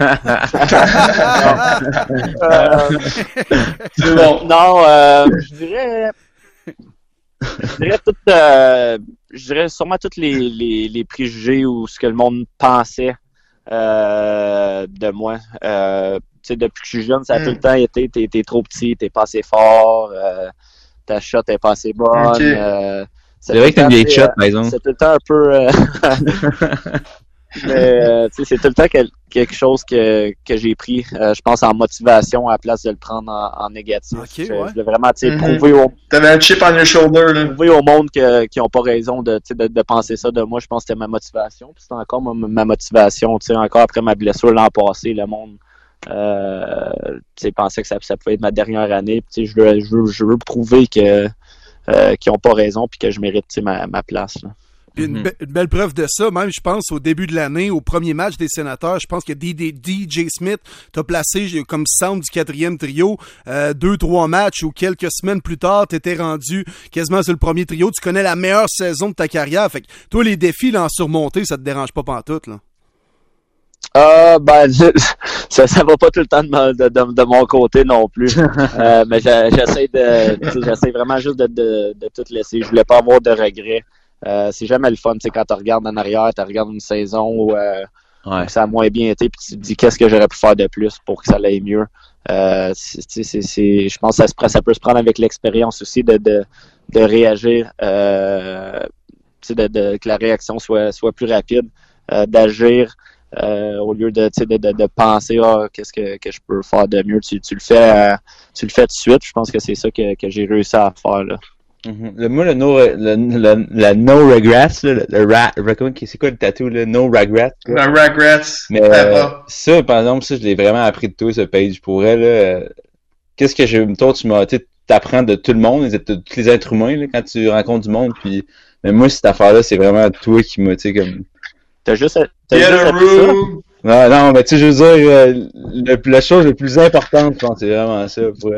bon. Non, je dirais sûrement tous les préjugés ou ce que le monde pensait de moi. Tu sais, depuis que je suis jeune, ça a tout le temps été t'es trop petit, t'es pas assez fort, ta shot est pas assez bonne. Okay. C'est vrai que t'as une vieille shot, par exemple. C'est tout le temps un peu... mais tu sais, c'est tout le temps quelque chose que j'ai pris, je pense, en motivation à la place de le prendre en négatif. Okay, je voulais vraiment prouver T'avais un chip on your shoulder, là. Prouver au monde qui n'ont pas raison de penser ça de moi. Je pense que c'était ma motivation. Puis c'était encore ma motivation. Encore après ma blessure l'an passé, le monde pensait que ça pouvait être ma dernière année. Puis je veux prouver que qui n'ont pas raison puis que je mérite ma place, là. Une belle preuve de ça, même je pense au début de l'année, au premier match des Sénateurs, je pense que DJ Smith t'a placé comme centre du 4e trio, 2-3 matchs ou quelques semaines plus tard, t'étais rendu quasiment sur le premier trio, tu connais la meilleure saison de ta carrière, fait que toi les défis là, en surmonter, ça te dérange pas pantoute, là. Ben, ça va pas tout le temps de mon côté non plus. Mais j'essaie vraiment juste de tout laisser. Je voulais pas avoir de regrets. C'est jamais le fun, tu sais, quand tu regardes en arrière, tu regardes une saison où ça a moins bien été, puis tu te dis qu'est-ce que j'aurais pu faire de plus pour que ça aille mieux. Je pense que ça peut se prendre avec l'expérience aussi de réagir, que la réaction soit plus rapide, d'agir. Au lieu de penser qu'est-ce que je peux faire de mieux, tu le fais tout de suite. Je pense que c'est ça que j'ai réussi à faire là. Mm-hmm. Moi, le no regrets, c'est quoi le tatou, le no regrets? Le regrets. Mais ça, par exemple, ça, je l'ai vraiment appris de toi, ce page. Pour elle, qu'est-ce que toi, t'apprends de tout le monde, de tous les êtres humains, là, quand tu rencontres du monde. Puis, mais moi, cette affaire-là, c'est vraiment toi qui m'a, tu sais, comme. T'as juste appris ça? Non, mais tu sais, je veux dire, la chose la plus importante, je pense, c'est vraiment ça. Pour...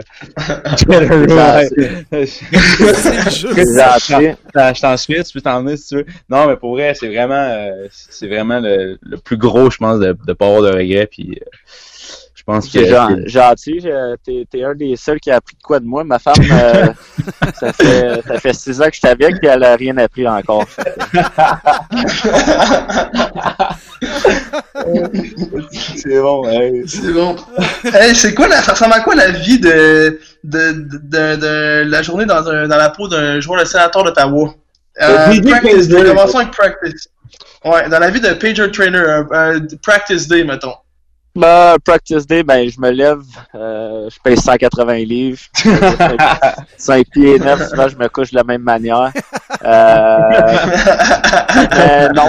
Je t'en suis, tu peux t'en venir si tu veux. Non, mais pour vrai, c'est vraiment le plus gros, je pense, de pas avoir de regrets. Puis, je pense que... C'est gentil, t'es un des seuls qui a appris de quoi de moi. Ma femme, ça fait 6 ans que je suis avec et elle a rien appris encore. C'est bon, ouais. C'est bon. Hey, ça ressemble à quoi la vie de la journée dans la peau d'un joueur de sénateur d'Ottawa? Commençons avec practice. Ouais, dans la vie de pager trainer, practice day, mettons. Practice day, je me lève, je pèse 180 livres, 5 pieds 9, souvent je me couche de la même manière. Non,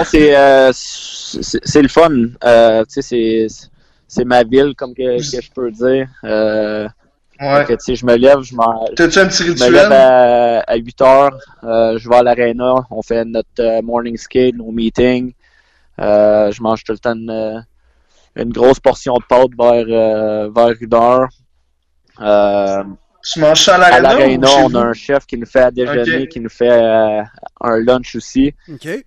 c'est le fun. Tu sais, c'est ma ville, comme que je peux dire. Ouais. Tu sais, je me lève, t'as-tu un petit rituel? Je me lève à 8 heures, je vais à l'aréna, on fait notre morning skate, nos meetings. Je mange tout le temps une grosse portion de pâte vers 1 heure. Tu manges ça à l'aréna? On a un chef qui nous fait à déjeuner, qui nous fait un lunch aussi. OK.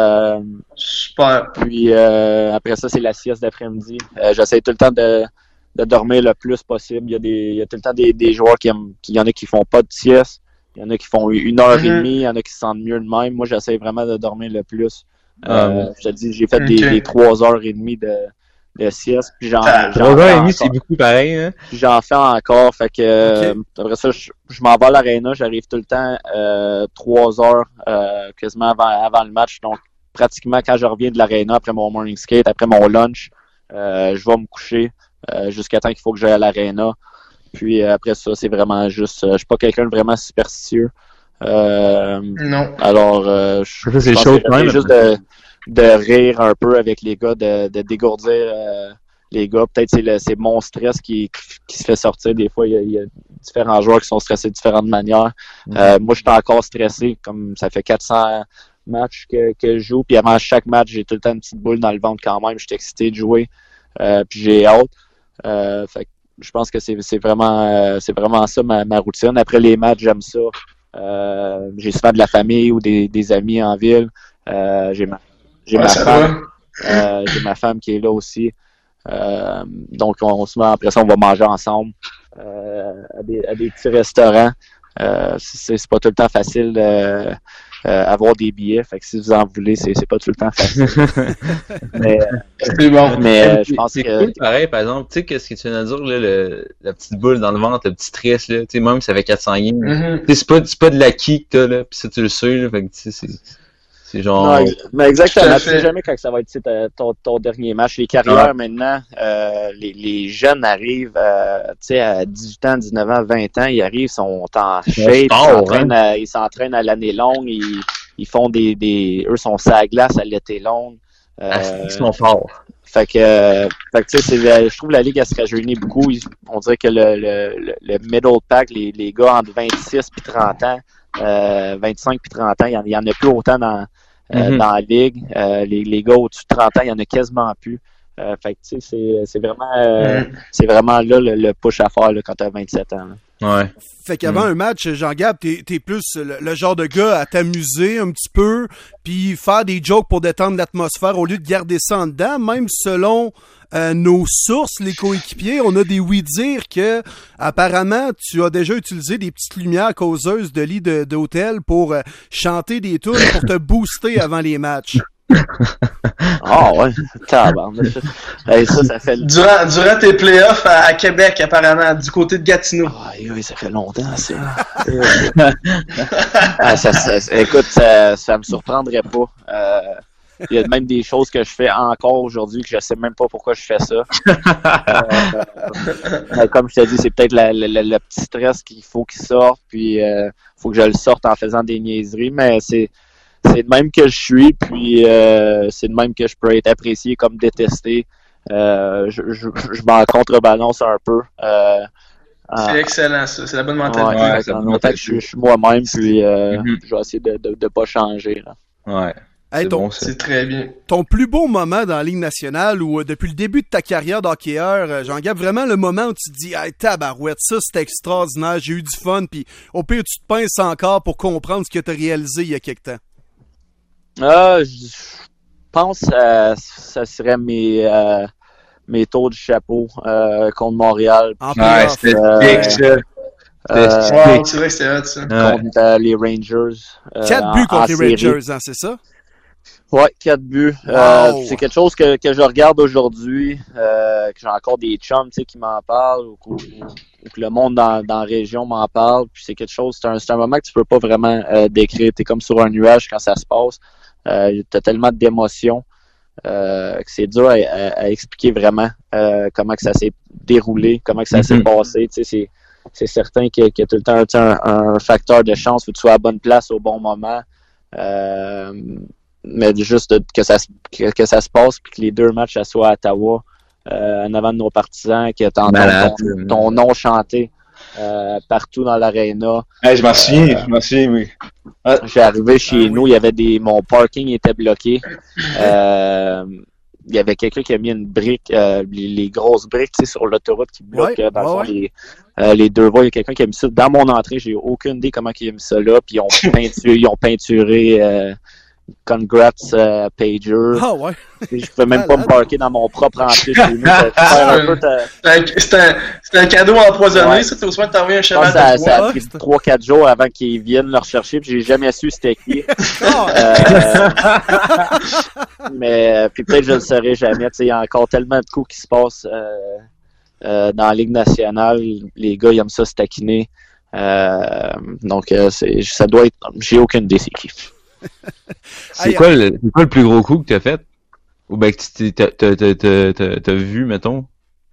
Super. Puis après ça, c'est la sieste d'après-midi. J'essaie tout le temps de dormir le plus possible. Il y a tout le temps des joueurs il y en a qui font pas de sieste. Il y en a qui font 1h30. Il y en a qui se sentent mieux de même. Moi, j'essaie vraiment de dormir le plus. Je te dis, j'ai fait des 3h30 de sieste, puis j'en fais c'est beaucoup pareil, hein? Puis j'en fais encore, fait que après ça, je m'en vais à l'aréna, j'arrive tout le temps 3 heures quasiment avant le match, donc pratiquement quand je reviens de l'aréna après mon morning skate, après mon lunch, je vais me coucher jusqu'à temps qu'il faut que j'aille à l'aréna, puis après ça, c'est vraiment juste, je suis pas quelqu'un de vraiment superstitieux. Non. Alors, je pense que juste de rire un peu avec les gars, de dégourdir les gars. Peut-être c'est mon stress qui se fait sortir. Des fois, il y a différents joueurs qui sont stressés de différentes manières. Moi, je suis encore stressé, comme ça fait 400 matchs que je joue. Puis avant chaque match, j'ai tout le temps une petite boule dans le ventre quand même. Je suis excité de jouer. Puis j'ai hâte. Fait que je pense que c'est vraiment ça ma routine. Après les matchs, j'aime ça. J'ai souvent de la famille ou des amis en ville. J'ai ma femme. J'ai ma femme qui est là aussi. Donc après ça, on va manger ensemble à des petits restaurants. C'est pas tout le temps facile avoir des billets. Fait que si vous en voulez, c'est pas tout le temps facile. Mais c'est bon. Mais je pense que c'est cool, pareil, par exemple, tu sais qu'est-ce que tu viens de dire là, la petite boule dans le ventre, le petit stress là, tu sais, même si ça fait 400 games. C'est pas de l'acquis que t'as là, puis ça tu le sais là, fait que tu sais c'est genre. Non, mais exactement. Tu sais jamais quand ça va être ton dernier match. Les carrières maintenant, les jeunes arrivent, tu sais, à 18 ans, 19 ans, 20 ans, ils arrivent, ils sont en shape, ils s'entraînent à l'année longue, ils font eux sont sur la glace à l'été longue. Ils sont forts. Fait que tu sais, je trouve la ligue elle se rajeunit beaucoup. On dirait que le middle pack, les gars entre 26 et 30 ans, 25 puis 30 ans, il y en a plus autant dans la ligue. Les gars au-dessus de 30 ans, il y en a quasiment plus. Fait que tu sais, c'est vraiment là le push à faire là, quand tu as 27 ans. Là. Ouais. Fait qu'avant un match, Jean-Gab, t'es plus le genre de gars à t'amuser un petit peu, puis faire des jokes pour détendre l'atmosphère au lieu de garder ça en dedans. Même selon nos sources, les coéquipiers, on a des oui-dire que apparemment tu as déjà utilisé des petites lumières causeuses de lit d'hôtel pour chanter des tunes pour te booster avant les matchs. Ah ouais, tabarnak. Hey, ça fait... Durant tes playoffs à Québec, apparemment, du côté de Gatineau. Oui, ça fait longtemps, ça. Écoute, ça me surprendrait pas. Il y a même des choses que je fais encore aujourd'hui que je sais même pas pourquoi je fais ça. Comme je te dis, c'est peut-être le petit stress qu'il faut qu'il sorte, puis faut que je le sorte en faisant des niaiseries, mais c'est de même que je suis, puis c'est de même que je peux être apprécié comme détesté. Je m'en contrebalance un peu. C'est excellent, ça. C'est la bonne mentalité. Ouais, en autant que je suis moi-même, puis je vais essayer de pas changer. Là. Ouais. Hey, c'est très bien. Ton plus beau moment dans la Ligue nationale ou depuis le début de ta carrière d'hockeyeur, Jean-Gab, vraiment le moment où tu te dis « Hey, tabarouette, ça c'était extraordinaire, j'ai eu du fun », puis au pire tu te pinces encore pour comprendre ce que tu as réalisé il y a quelque temps. Je pense que ça serait mes tours du chapeau contre Montréal. Ouais, c'était big, ça. C'est vrai que c'était hot, ça. Contre les Rangers. 4 buts contre les Rangers, hein, c'est ça? Ouais, 4 buts. Wow. C'est quelque chose que je regarde aujourd'hui, que j'ai encore des chums qui m'en parlent ou que le monde dans la région m'en parle. Puis c'est quelque chose, c'est un moment que tu peux pas vraiment décrire. T'es comme sur un nuage quand ça se passe. T'as tellement d'émotions que c'est dur à expliquer vraiment comment que ça s'est déroulé, comment que ça s'est passé. C'est certain qu'il y a tout le temps un facteur de chance où tu sois à la bonne place au bon moment. Mais juste que ça se passe puis que les 2 matchs soient à Ottawa en avant de nos partisans, que t'entends ton nom chanté partout dans l'aréna. Hey, je m'en souviens, oui. J'ai arrivé chez nous, il y avait mon parking était bloqué. Il y avait quelqu'un qui a mis une brique, les grosses briques, sur l'autoroute qui bloquent les 2 voies. Il y a quelqu'un qui a mis ça dans mon entrée. J'ai aucune idée comment il a mis ça là. Puis ils ont peinturé Congrats Pager. Ah ouais. Je pouvais même pas me parker dans mon propre entrée chez nous. C'était un cadeau empoisonné, ça. T'as aussi t'envoyer un cheval de ça a pris 3-4 jours avant qu'ils viennent le rechercher, puis j'ai jamais su c'était qui. Mais puis peut-être je le saurai jamais. Il y a encore tellement de coups qui se passent dans la Ligue nationale. Les gars ils aiment ça se taquiner. Donc ça doit être. J'ai aucune idée c'est qui. C'est quoi le plus gros coup que t'as fait? Ou ben que t'as vu, mettons?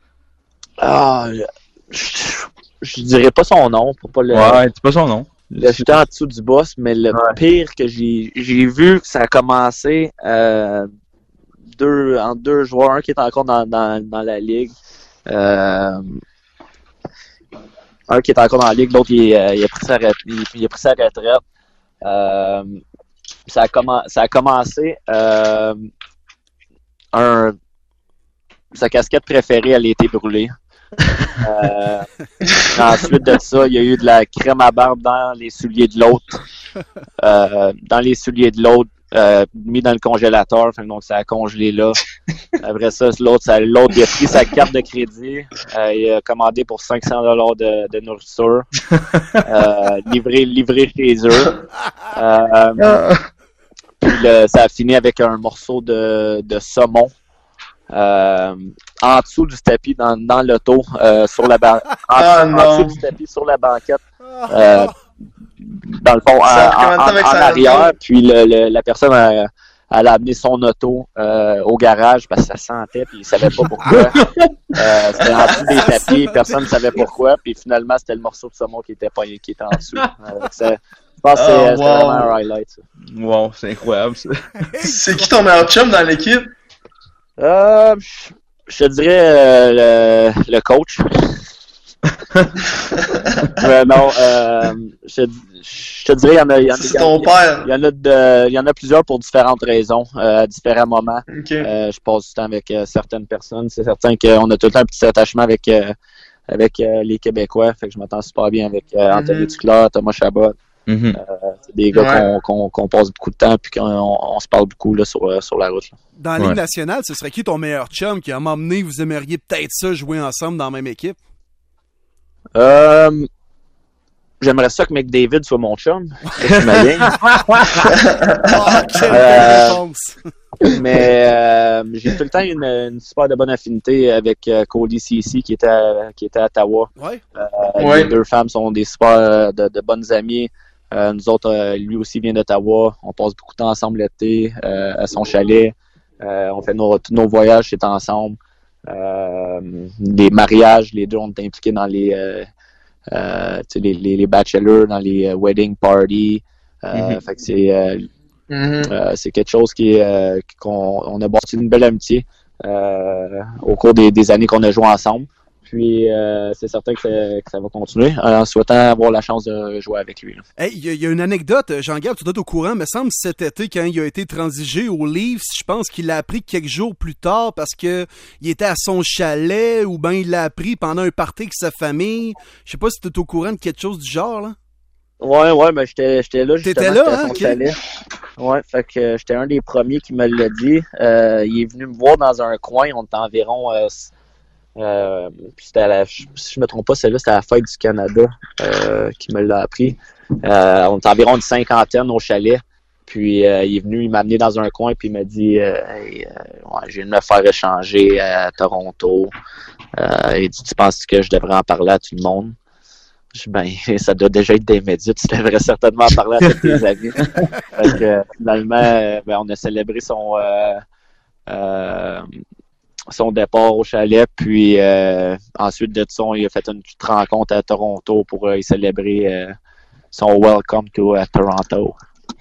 Je dirais pas son nom pour pas le. Ouais, c'est pas son nom. J'étais en dessous du boss, mais le pire que j'ai vu que ça a commencé en 2 joueurs, un qui est encore dans la ligue. Un qui est encore dans la ligue, l'autre il a pris sa retraite. Ça a commencé sa casquette préférée, elle a été brûlée. Ensuite de ça, il y a eu de la crème à barbe dans les souliers de l'autre. Mis dans le congélateur, donc ça a congelé là. Après ça, l'autre il a pris sa carte de crédit, il a commandé pour $500 de nourriture, livré chez eux. Puis ça a fini avec un morceau de saumon en dessous du tapis dans l'auto, sur la en dessous du tapis sur la banquette. Dans le fond, en arrière, puis la personne elle a amené son auto au garage parce que ça sentait, puis il savait pas pourquoi. C'était en dessous des tapis, personne ne savait pourquoi, puis finalement c'était le morceau de saumon qui était en dessous. Je pense que c'est vraiment un highlight. Ça. Wow, c'est incroyable ça. C'est qui ton meilleur chum dans l'équipe? Je te dirais le coach. Non, je te dirais, il y en a plusieurs pour différentes raisons, à différents moments. Okay. Je passe du temps avec certaines personnes. C'est certain qu'on a tout le temps un petit attachement avec les Québécois. Fait que je m'entends super bien avec Anthony Duclair, Thomas Chabot. C'est des gars qu'on passe beaucoup de temps puis qu'on se parle beaucoup là, sur la route. Là. Dans la Ligue nationale, ce serait qui ton meilleur chum qui, à un moment donné, vous aimeriez peut-être ça jouer ensemble dans la même équipe? J'aimerais ça que McDavid soit mon chum. C'est ma ligne. Quelle réponse! Mais j'ai tout le temps une super de bonne affinité avec Cody Ceci qui était à Ottawa. Les deux femmes sont des super de bonnes amies. Nous autres, lui aussi vient d'Ottawa. On passe beaucoup de temps ensemble l'été à son chalet. On fait tous nos voyages, c'est ensemble. Les mariages, les deux, on est impliqués dans les bachelors, dans les wedding parties. Fait que c'est quelque chose qu'on a bâti une belle amitié au cours des années qu'on a joué ensemble. Puis c'est certain que ça va continuer en souhaitant avoir la chance de jouer avec lui. Hey, il y a une anecdote, Jean-Gab, tu dois être au courant, me semble cet été quand il a été transigé aux Leafs, je pense qu'il l'a appris quelques jours plus tard parce que il était à son chalet ou ben il l'a appris pendant un party avec sa famille. Je sais pas si tu es au courant de quelque chose du genre là. Ouais, ben j'étais là justement. T'étais là, à son chalet. Ouais, fait que j'étais un des premiers qui me l'a dit. Il est venu me voir dans un coin, on était environ c'était si je me trompe pas, celle-là, c'était à la fête du Canada qui me l'a appris. On était environ une cinquantaine au chalet. Puis il est venu, il m'a amené dans un coin puis il m'a dit hey, je viens de me faire échanger à Toronto. Il dit tu penses que je devrais en parler à tout le monde? Je dis ben ça doit déjà être des médias, tu devrais certainement en parler à tous tes amis. Fait que finalement on a célébré son départ au chalet, puis ensuite de ça, il a fait une petite rencontre à Toronto pour y célébrer son welcome to Toronto.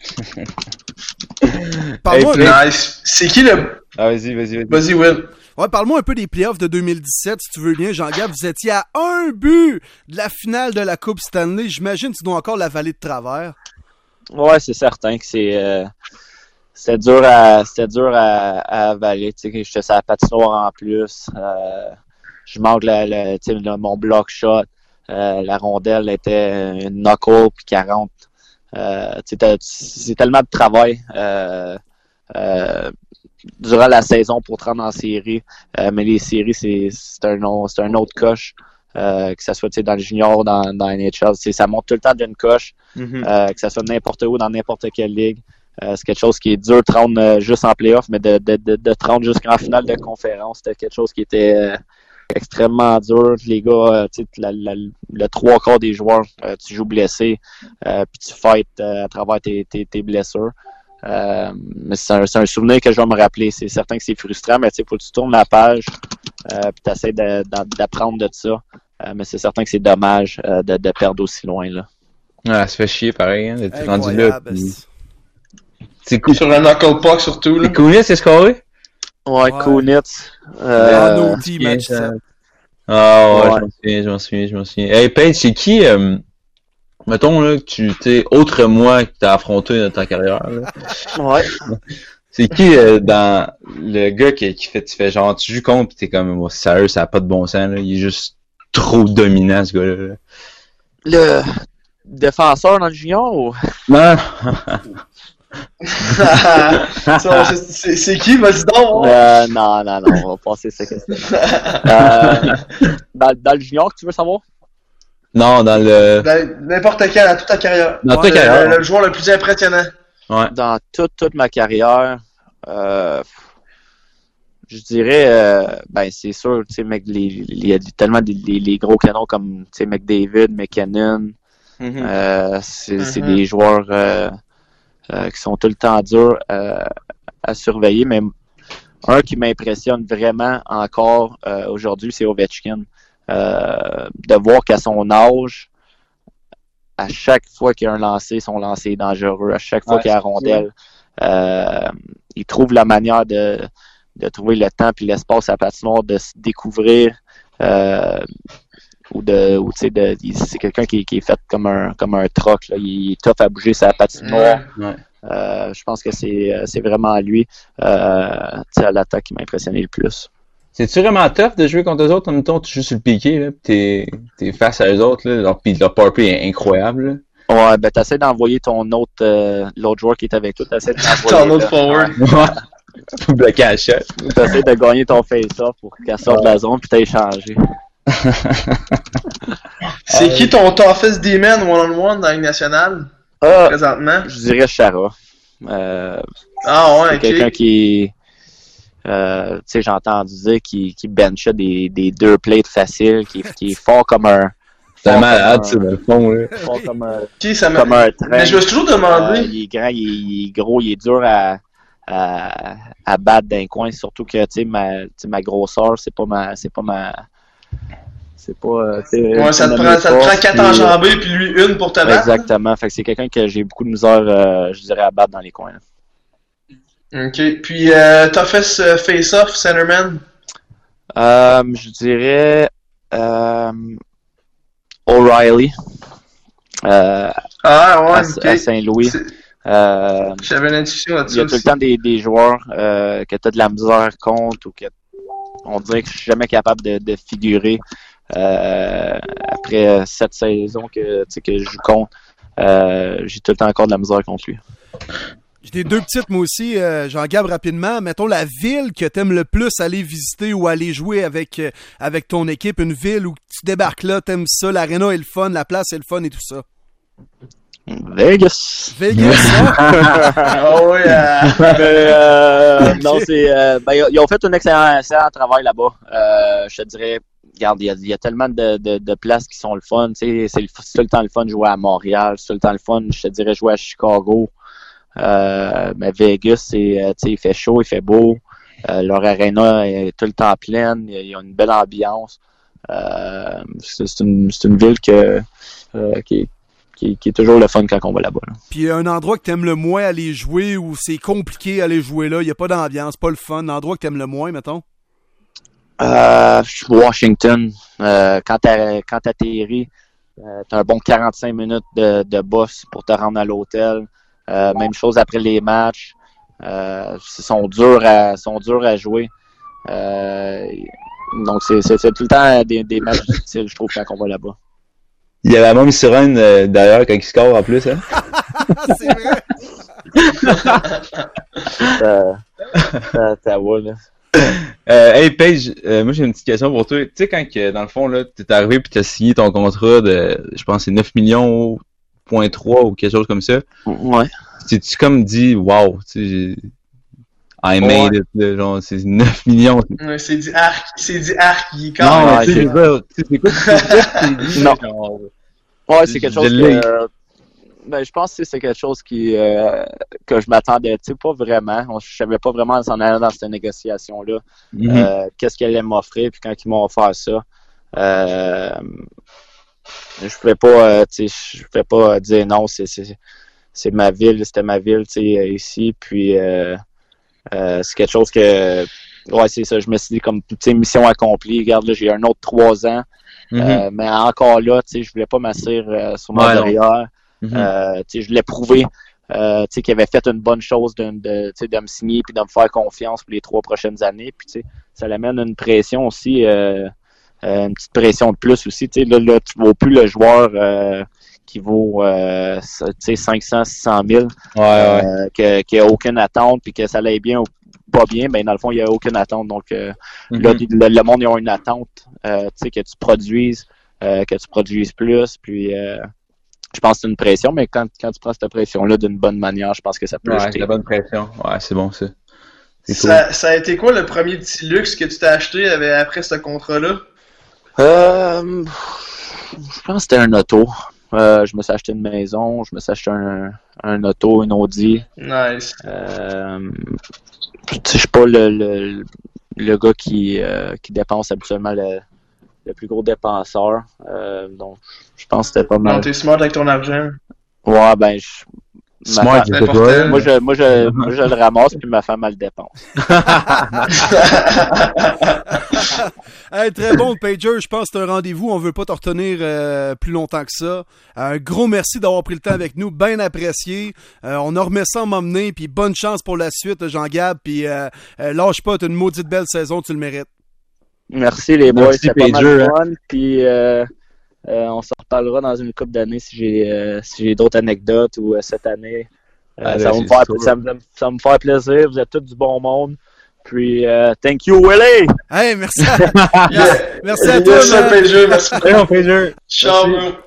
Nice. C'est qui le... vas-y. Vas-y, Will. Ouais, parle-moi un peu des playoffs de 2017, si tu veux bien, Jean-Gab. Vous étiez à un but de la finale de la Coupe Stanley. J'imagine que tu dois encore la vallée de travers. Ouais, c'est certain que c'était dur à avaler. Tu sais, j'étais sur la patinoire en plus. Je manque mon block shot. La rondelle était une knuckle puis 40. C'est tellement de travail durant la saison pour te rendre en série. Mais les séries, c'est un autre coche. Que ça soit dans le junior, dans la NHL. Ça monte tout le temps d'une coche. Que ça soit n'importe où, dans n'importe quelle ligue. C'est quelque chose qui est dur de rendre juste en playoff, mais de te rendre jusqu'en finale de conférence, c'était quelque chose qui était extrêmement dur. Les gars, le 3/4 des joueurs, tu joues blessé, puis tu fights à travers tes blessures. Mais c'est un souvenir que je vais me rappeler. C'est certain que c'est frustrant, mais il faut que tu tournes la page, puis tu essaies d'apprendre de ça. Mais c'est certain que c'est dommage de perdre aussi loin. Là. Ah, ça fait chier pareil, hein, d'être rendu là. C'est cool. Sur le knuckle puck surtout. Là. Et Kunitz, c'est scoré? Ouais, Kunitz. Match 7. Ah ouais, je m'en souviens. Hey, Paige, c'est qui, mettons, là, que tu t'es autre moi que t'as affronté dans ta carrière, là? Ouais. C'est qui, dans le gars qui fait, tu fais genre, tu joues contre pis t'es comme, sérieux, ça a pas de bon sens, là. Il est juste trop dominant, ce gars-là. Le défenseur dans le junior ou? Non. C'est qui, vas-y donc? Non, on va passer cette question. Dans le junior, tu veux savoir? Non, dans le... N'importe quel, dans toute ta carrière. Dans toute ta carrière. Le joueur le plus impressionnant. Ouais. Dans toute ma carrière, je dirais, c'est sûr, tu sais, il y a tellement les gros canons comme, tu sais, McDavid, McKinnon. C'est des joueurs qui sont tout le temps durs à surveiller, mais un qui m'impressionne vraiment encore aujourd'hui, c'est Ovechkin. De voir qu'à son âge, à chaque fois qu'il y a un lancer, son lancer est dangereux. À chaque fois qu'il y a la rondelle, il trouve la manière de trouver le temps et l'espace à la patinoire, de se découvrir. C'est quelqu'un qui est fait comme un troc. Là. Il est tough à bouger sa patinoire. Ouais. Je pense que c'est vraiment lui à l'attaque qui m'a impressionné le plus. C'est-tu vraiment tough de jouer contre eux autres? En même temps, tu joues sur le piqué, là, pis t'es face à eux autres, là, pis leur power play est incroyable, là. Ouais, ben t'essaies d'envoyer ton autre, l'autre joueur qui est avec toi, t'essaies de l'envoyer. Ton autre forward. Pour bloquer la shot. T'essaies de gagner ton face-off pour qu'elle sorte de la zone puis t'as échangé. C'est qui ton toughest D-man one-on-one dans la Ligue nationale, présentement? Je dirais Chara. Ah ouais, c'est ok. quelqu'un qui... tu sais, j'ai entendu dire qui benchait des 2 plates faciles, qui est fort comme un... C'est un malade, ça, dans le fond, là. Fort comme un... Ok, ça comme un train. Mais je me suis toujours demandé... il est grand, il est gros, il est dur à battre d'un coin, surtout que, tu sais, ma grosseur, c'est pas ma... Ouais, ça te prend 4 enjambées puis lui une pour te battre. Exactement. Fait que c'est quelqu'un que j'ai beaucoup de misère, je dirais, à battre dans les coins. Là. Ok. Puis, toughest face-off, centerman? Je dirais O'Reilly. Ouais, ok. À Saint-Louis. J'avais une intuition là-dessus. Il y a tout le temps des joueurs que tu as de la misère contre ou que on dirait que je suis jamais capable de figurer après 7 saisons que je joue contre. J'ai tout le temps encore de la misère contre lui. J'ai des 2 petites, moi aussi, Jean-Gab, rapidement. Mettons la ville que t'aimes le plus aller visiter ou aller jouer avec ton équipe, une ville où tu débarques là, t'aimes ça, l'aréna est le fun, la place est le fun et tout ça. Vegas. Vegas, ça? Oh oui. Non, c'est... ils ont fait un excellent travail là-bas. Je te dirais, regarde, il y a tellement de places qui sont le fun. Tu sais, c'est tout le temps le fun de jouer à Montréal. C'est tout le temps le fun, je te dirais, jouer à Chicago. Mais Vegas, il fait chaud, il fait beau. Leur arena est tout le temps pleine. Il y a une belle ambiance. C'est une ville qui est toujours le fun quand on va là-bas. Là. Puis un endroit que t'aimes le moins aller jouer ou c'est compliqué aller jouer là, il n'y a pas d'ambiance, pas le fun. L'endroit que t'aimes le moins, mettons? Washington. Quand t'atterris, t'as un bon 45 minutes de bus pour te rendre à l'hôtel. Même chose après les matchs. Ils sont durs à jouer. Donc c'est tout le temps des matchs difficiles, je trouve, quand on va là-bas. Il y avait Amon Missurine d'ailleurs quand il score en plus, hein? C'est vrai! Ça va, là. Hey Paige, moi j'ai une petite question pour toi. Tu sais quand dans le fond là, t'es arrivé puis t'as signé ton contrat de, je pense c'est 9 millions .3 ou quelque chose comme ça. Ouais. Tu comme dit wow, tu sais, I made it, là, genre c'est 9 millions. Ouais, c'est dit arc, il est quand Non, même. tu sais c'est quoi tu Non. genre, ouais, c'est quelque chose que je pense que c'est quelque chose que je m'attendais, tu sais, pas vraiment. Je savais pas vraiment s'en aller dans cette négociation-là. Qu'est-ce qu'elle allait m'offrir, puis quand ils m'ont offert ça, je pouvais pas, tu sais, je pouvais pas dire non, c'est ma ville, c'était ma ville, tu sais, ici, puis c'est quelque chose que, ouais, c'est ça, je me suis dit comme, tu sais, mission accomplie, regarde, là, j'ai un autre 3 ans, mais encore là, tu sais, je voulais pas m'asseoir sur mon derrière. Tu sais, je voulais prouver tu sais, qu'il avait fait une bonne chose de me signer puis de me faire confiance pour les 3 prochaines années. Puis tu sais, ça l'amène une pression aussi, une petite pression de plus aussi. Tu sais, là, tu ne vaux plus le joueur qui vaut 500, 600 000, qui a aucune attente, puis que ça l'aille bien ou pas bien, ben dans le fond, il n'y a aucune attente. Donc là, le monde, ils ont une attente, tu sais, que tu produises plus, puis je pense que c'est une pression, mais quand tu prends cette pression-là d'une bonne manière, je pense que ça peut jeter. La bonne pression. Ouais, c'est bon, ça. Ça a été quoi le premier petit luxe que tu t'as acheté après ce contrat-là? Je pense que c'était un auto. Je me suis acheté une maison, je me suis acheté un auto, une Audi. Nice. Je suis pas le gars qui dépense habituellement le plus gros dépenseur. Donc, je pense que c'était pas mal. Non, t'es smart avec ton argent. Ouais, ben, smart, moi, je le ramasse, puis ma femme, elle le dépense. Hey, très bon, Pager. Je pense que c'est un rendez-vous. On veut pas te retenir plus longtemps que ça. Un gros merci d'avoir pris le temps avec nous. Bien apprécié. On a remis ça en m'emmener. Puis bonne chance pour la suite, Jean-Gab. Puis lâche pas. T'as une maudite belle saison. Tu le mérites. Merci les boys, Merci, c'était pas mal Pager, fun. Puis on s'en reparlera dans une couple d'années si j'ai d'autres anecdotes ou cette année. Ça va me faire plaisir. Vous êtes tous du bon monde. Puis thank you Willie. Hey, merci. Merci à toi. Merci à Pager, merci. Pager. Ciao.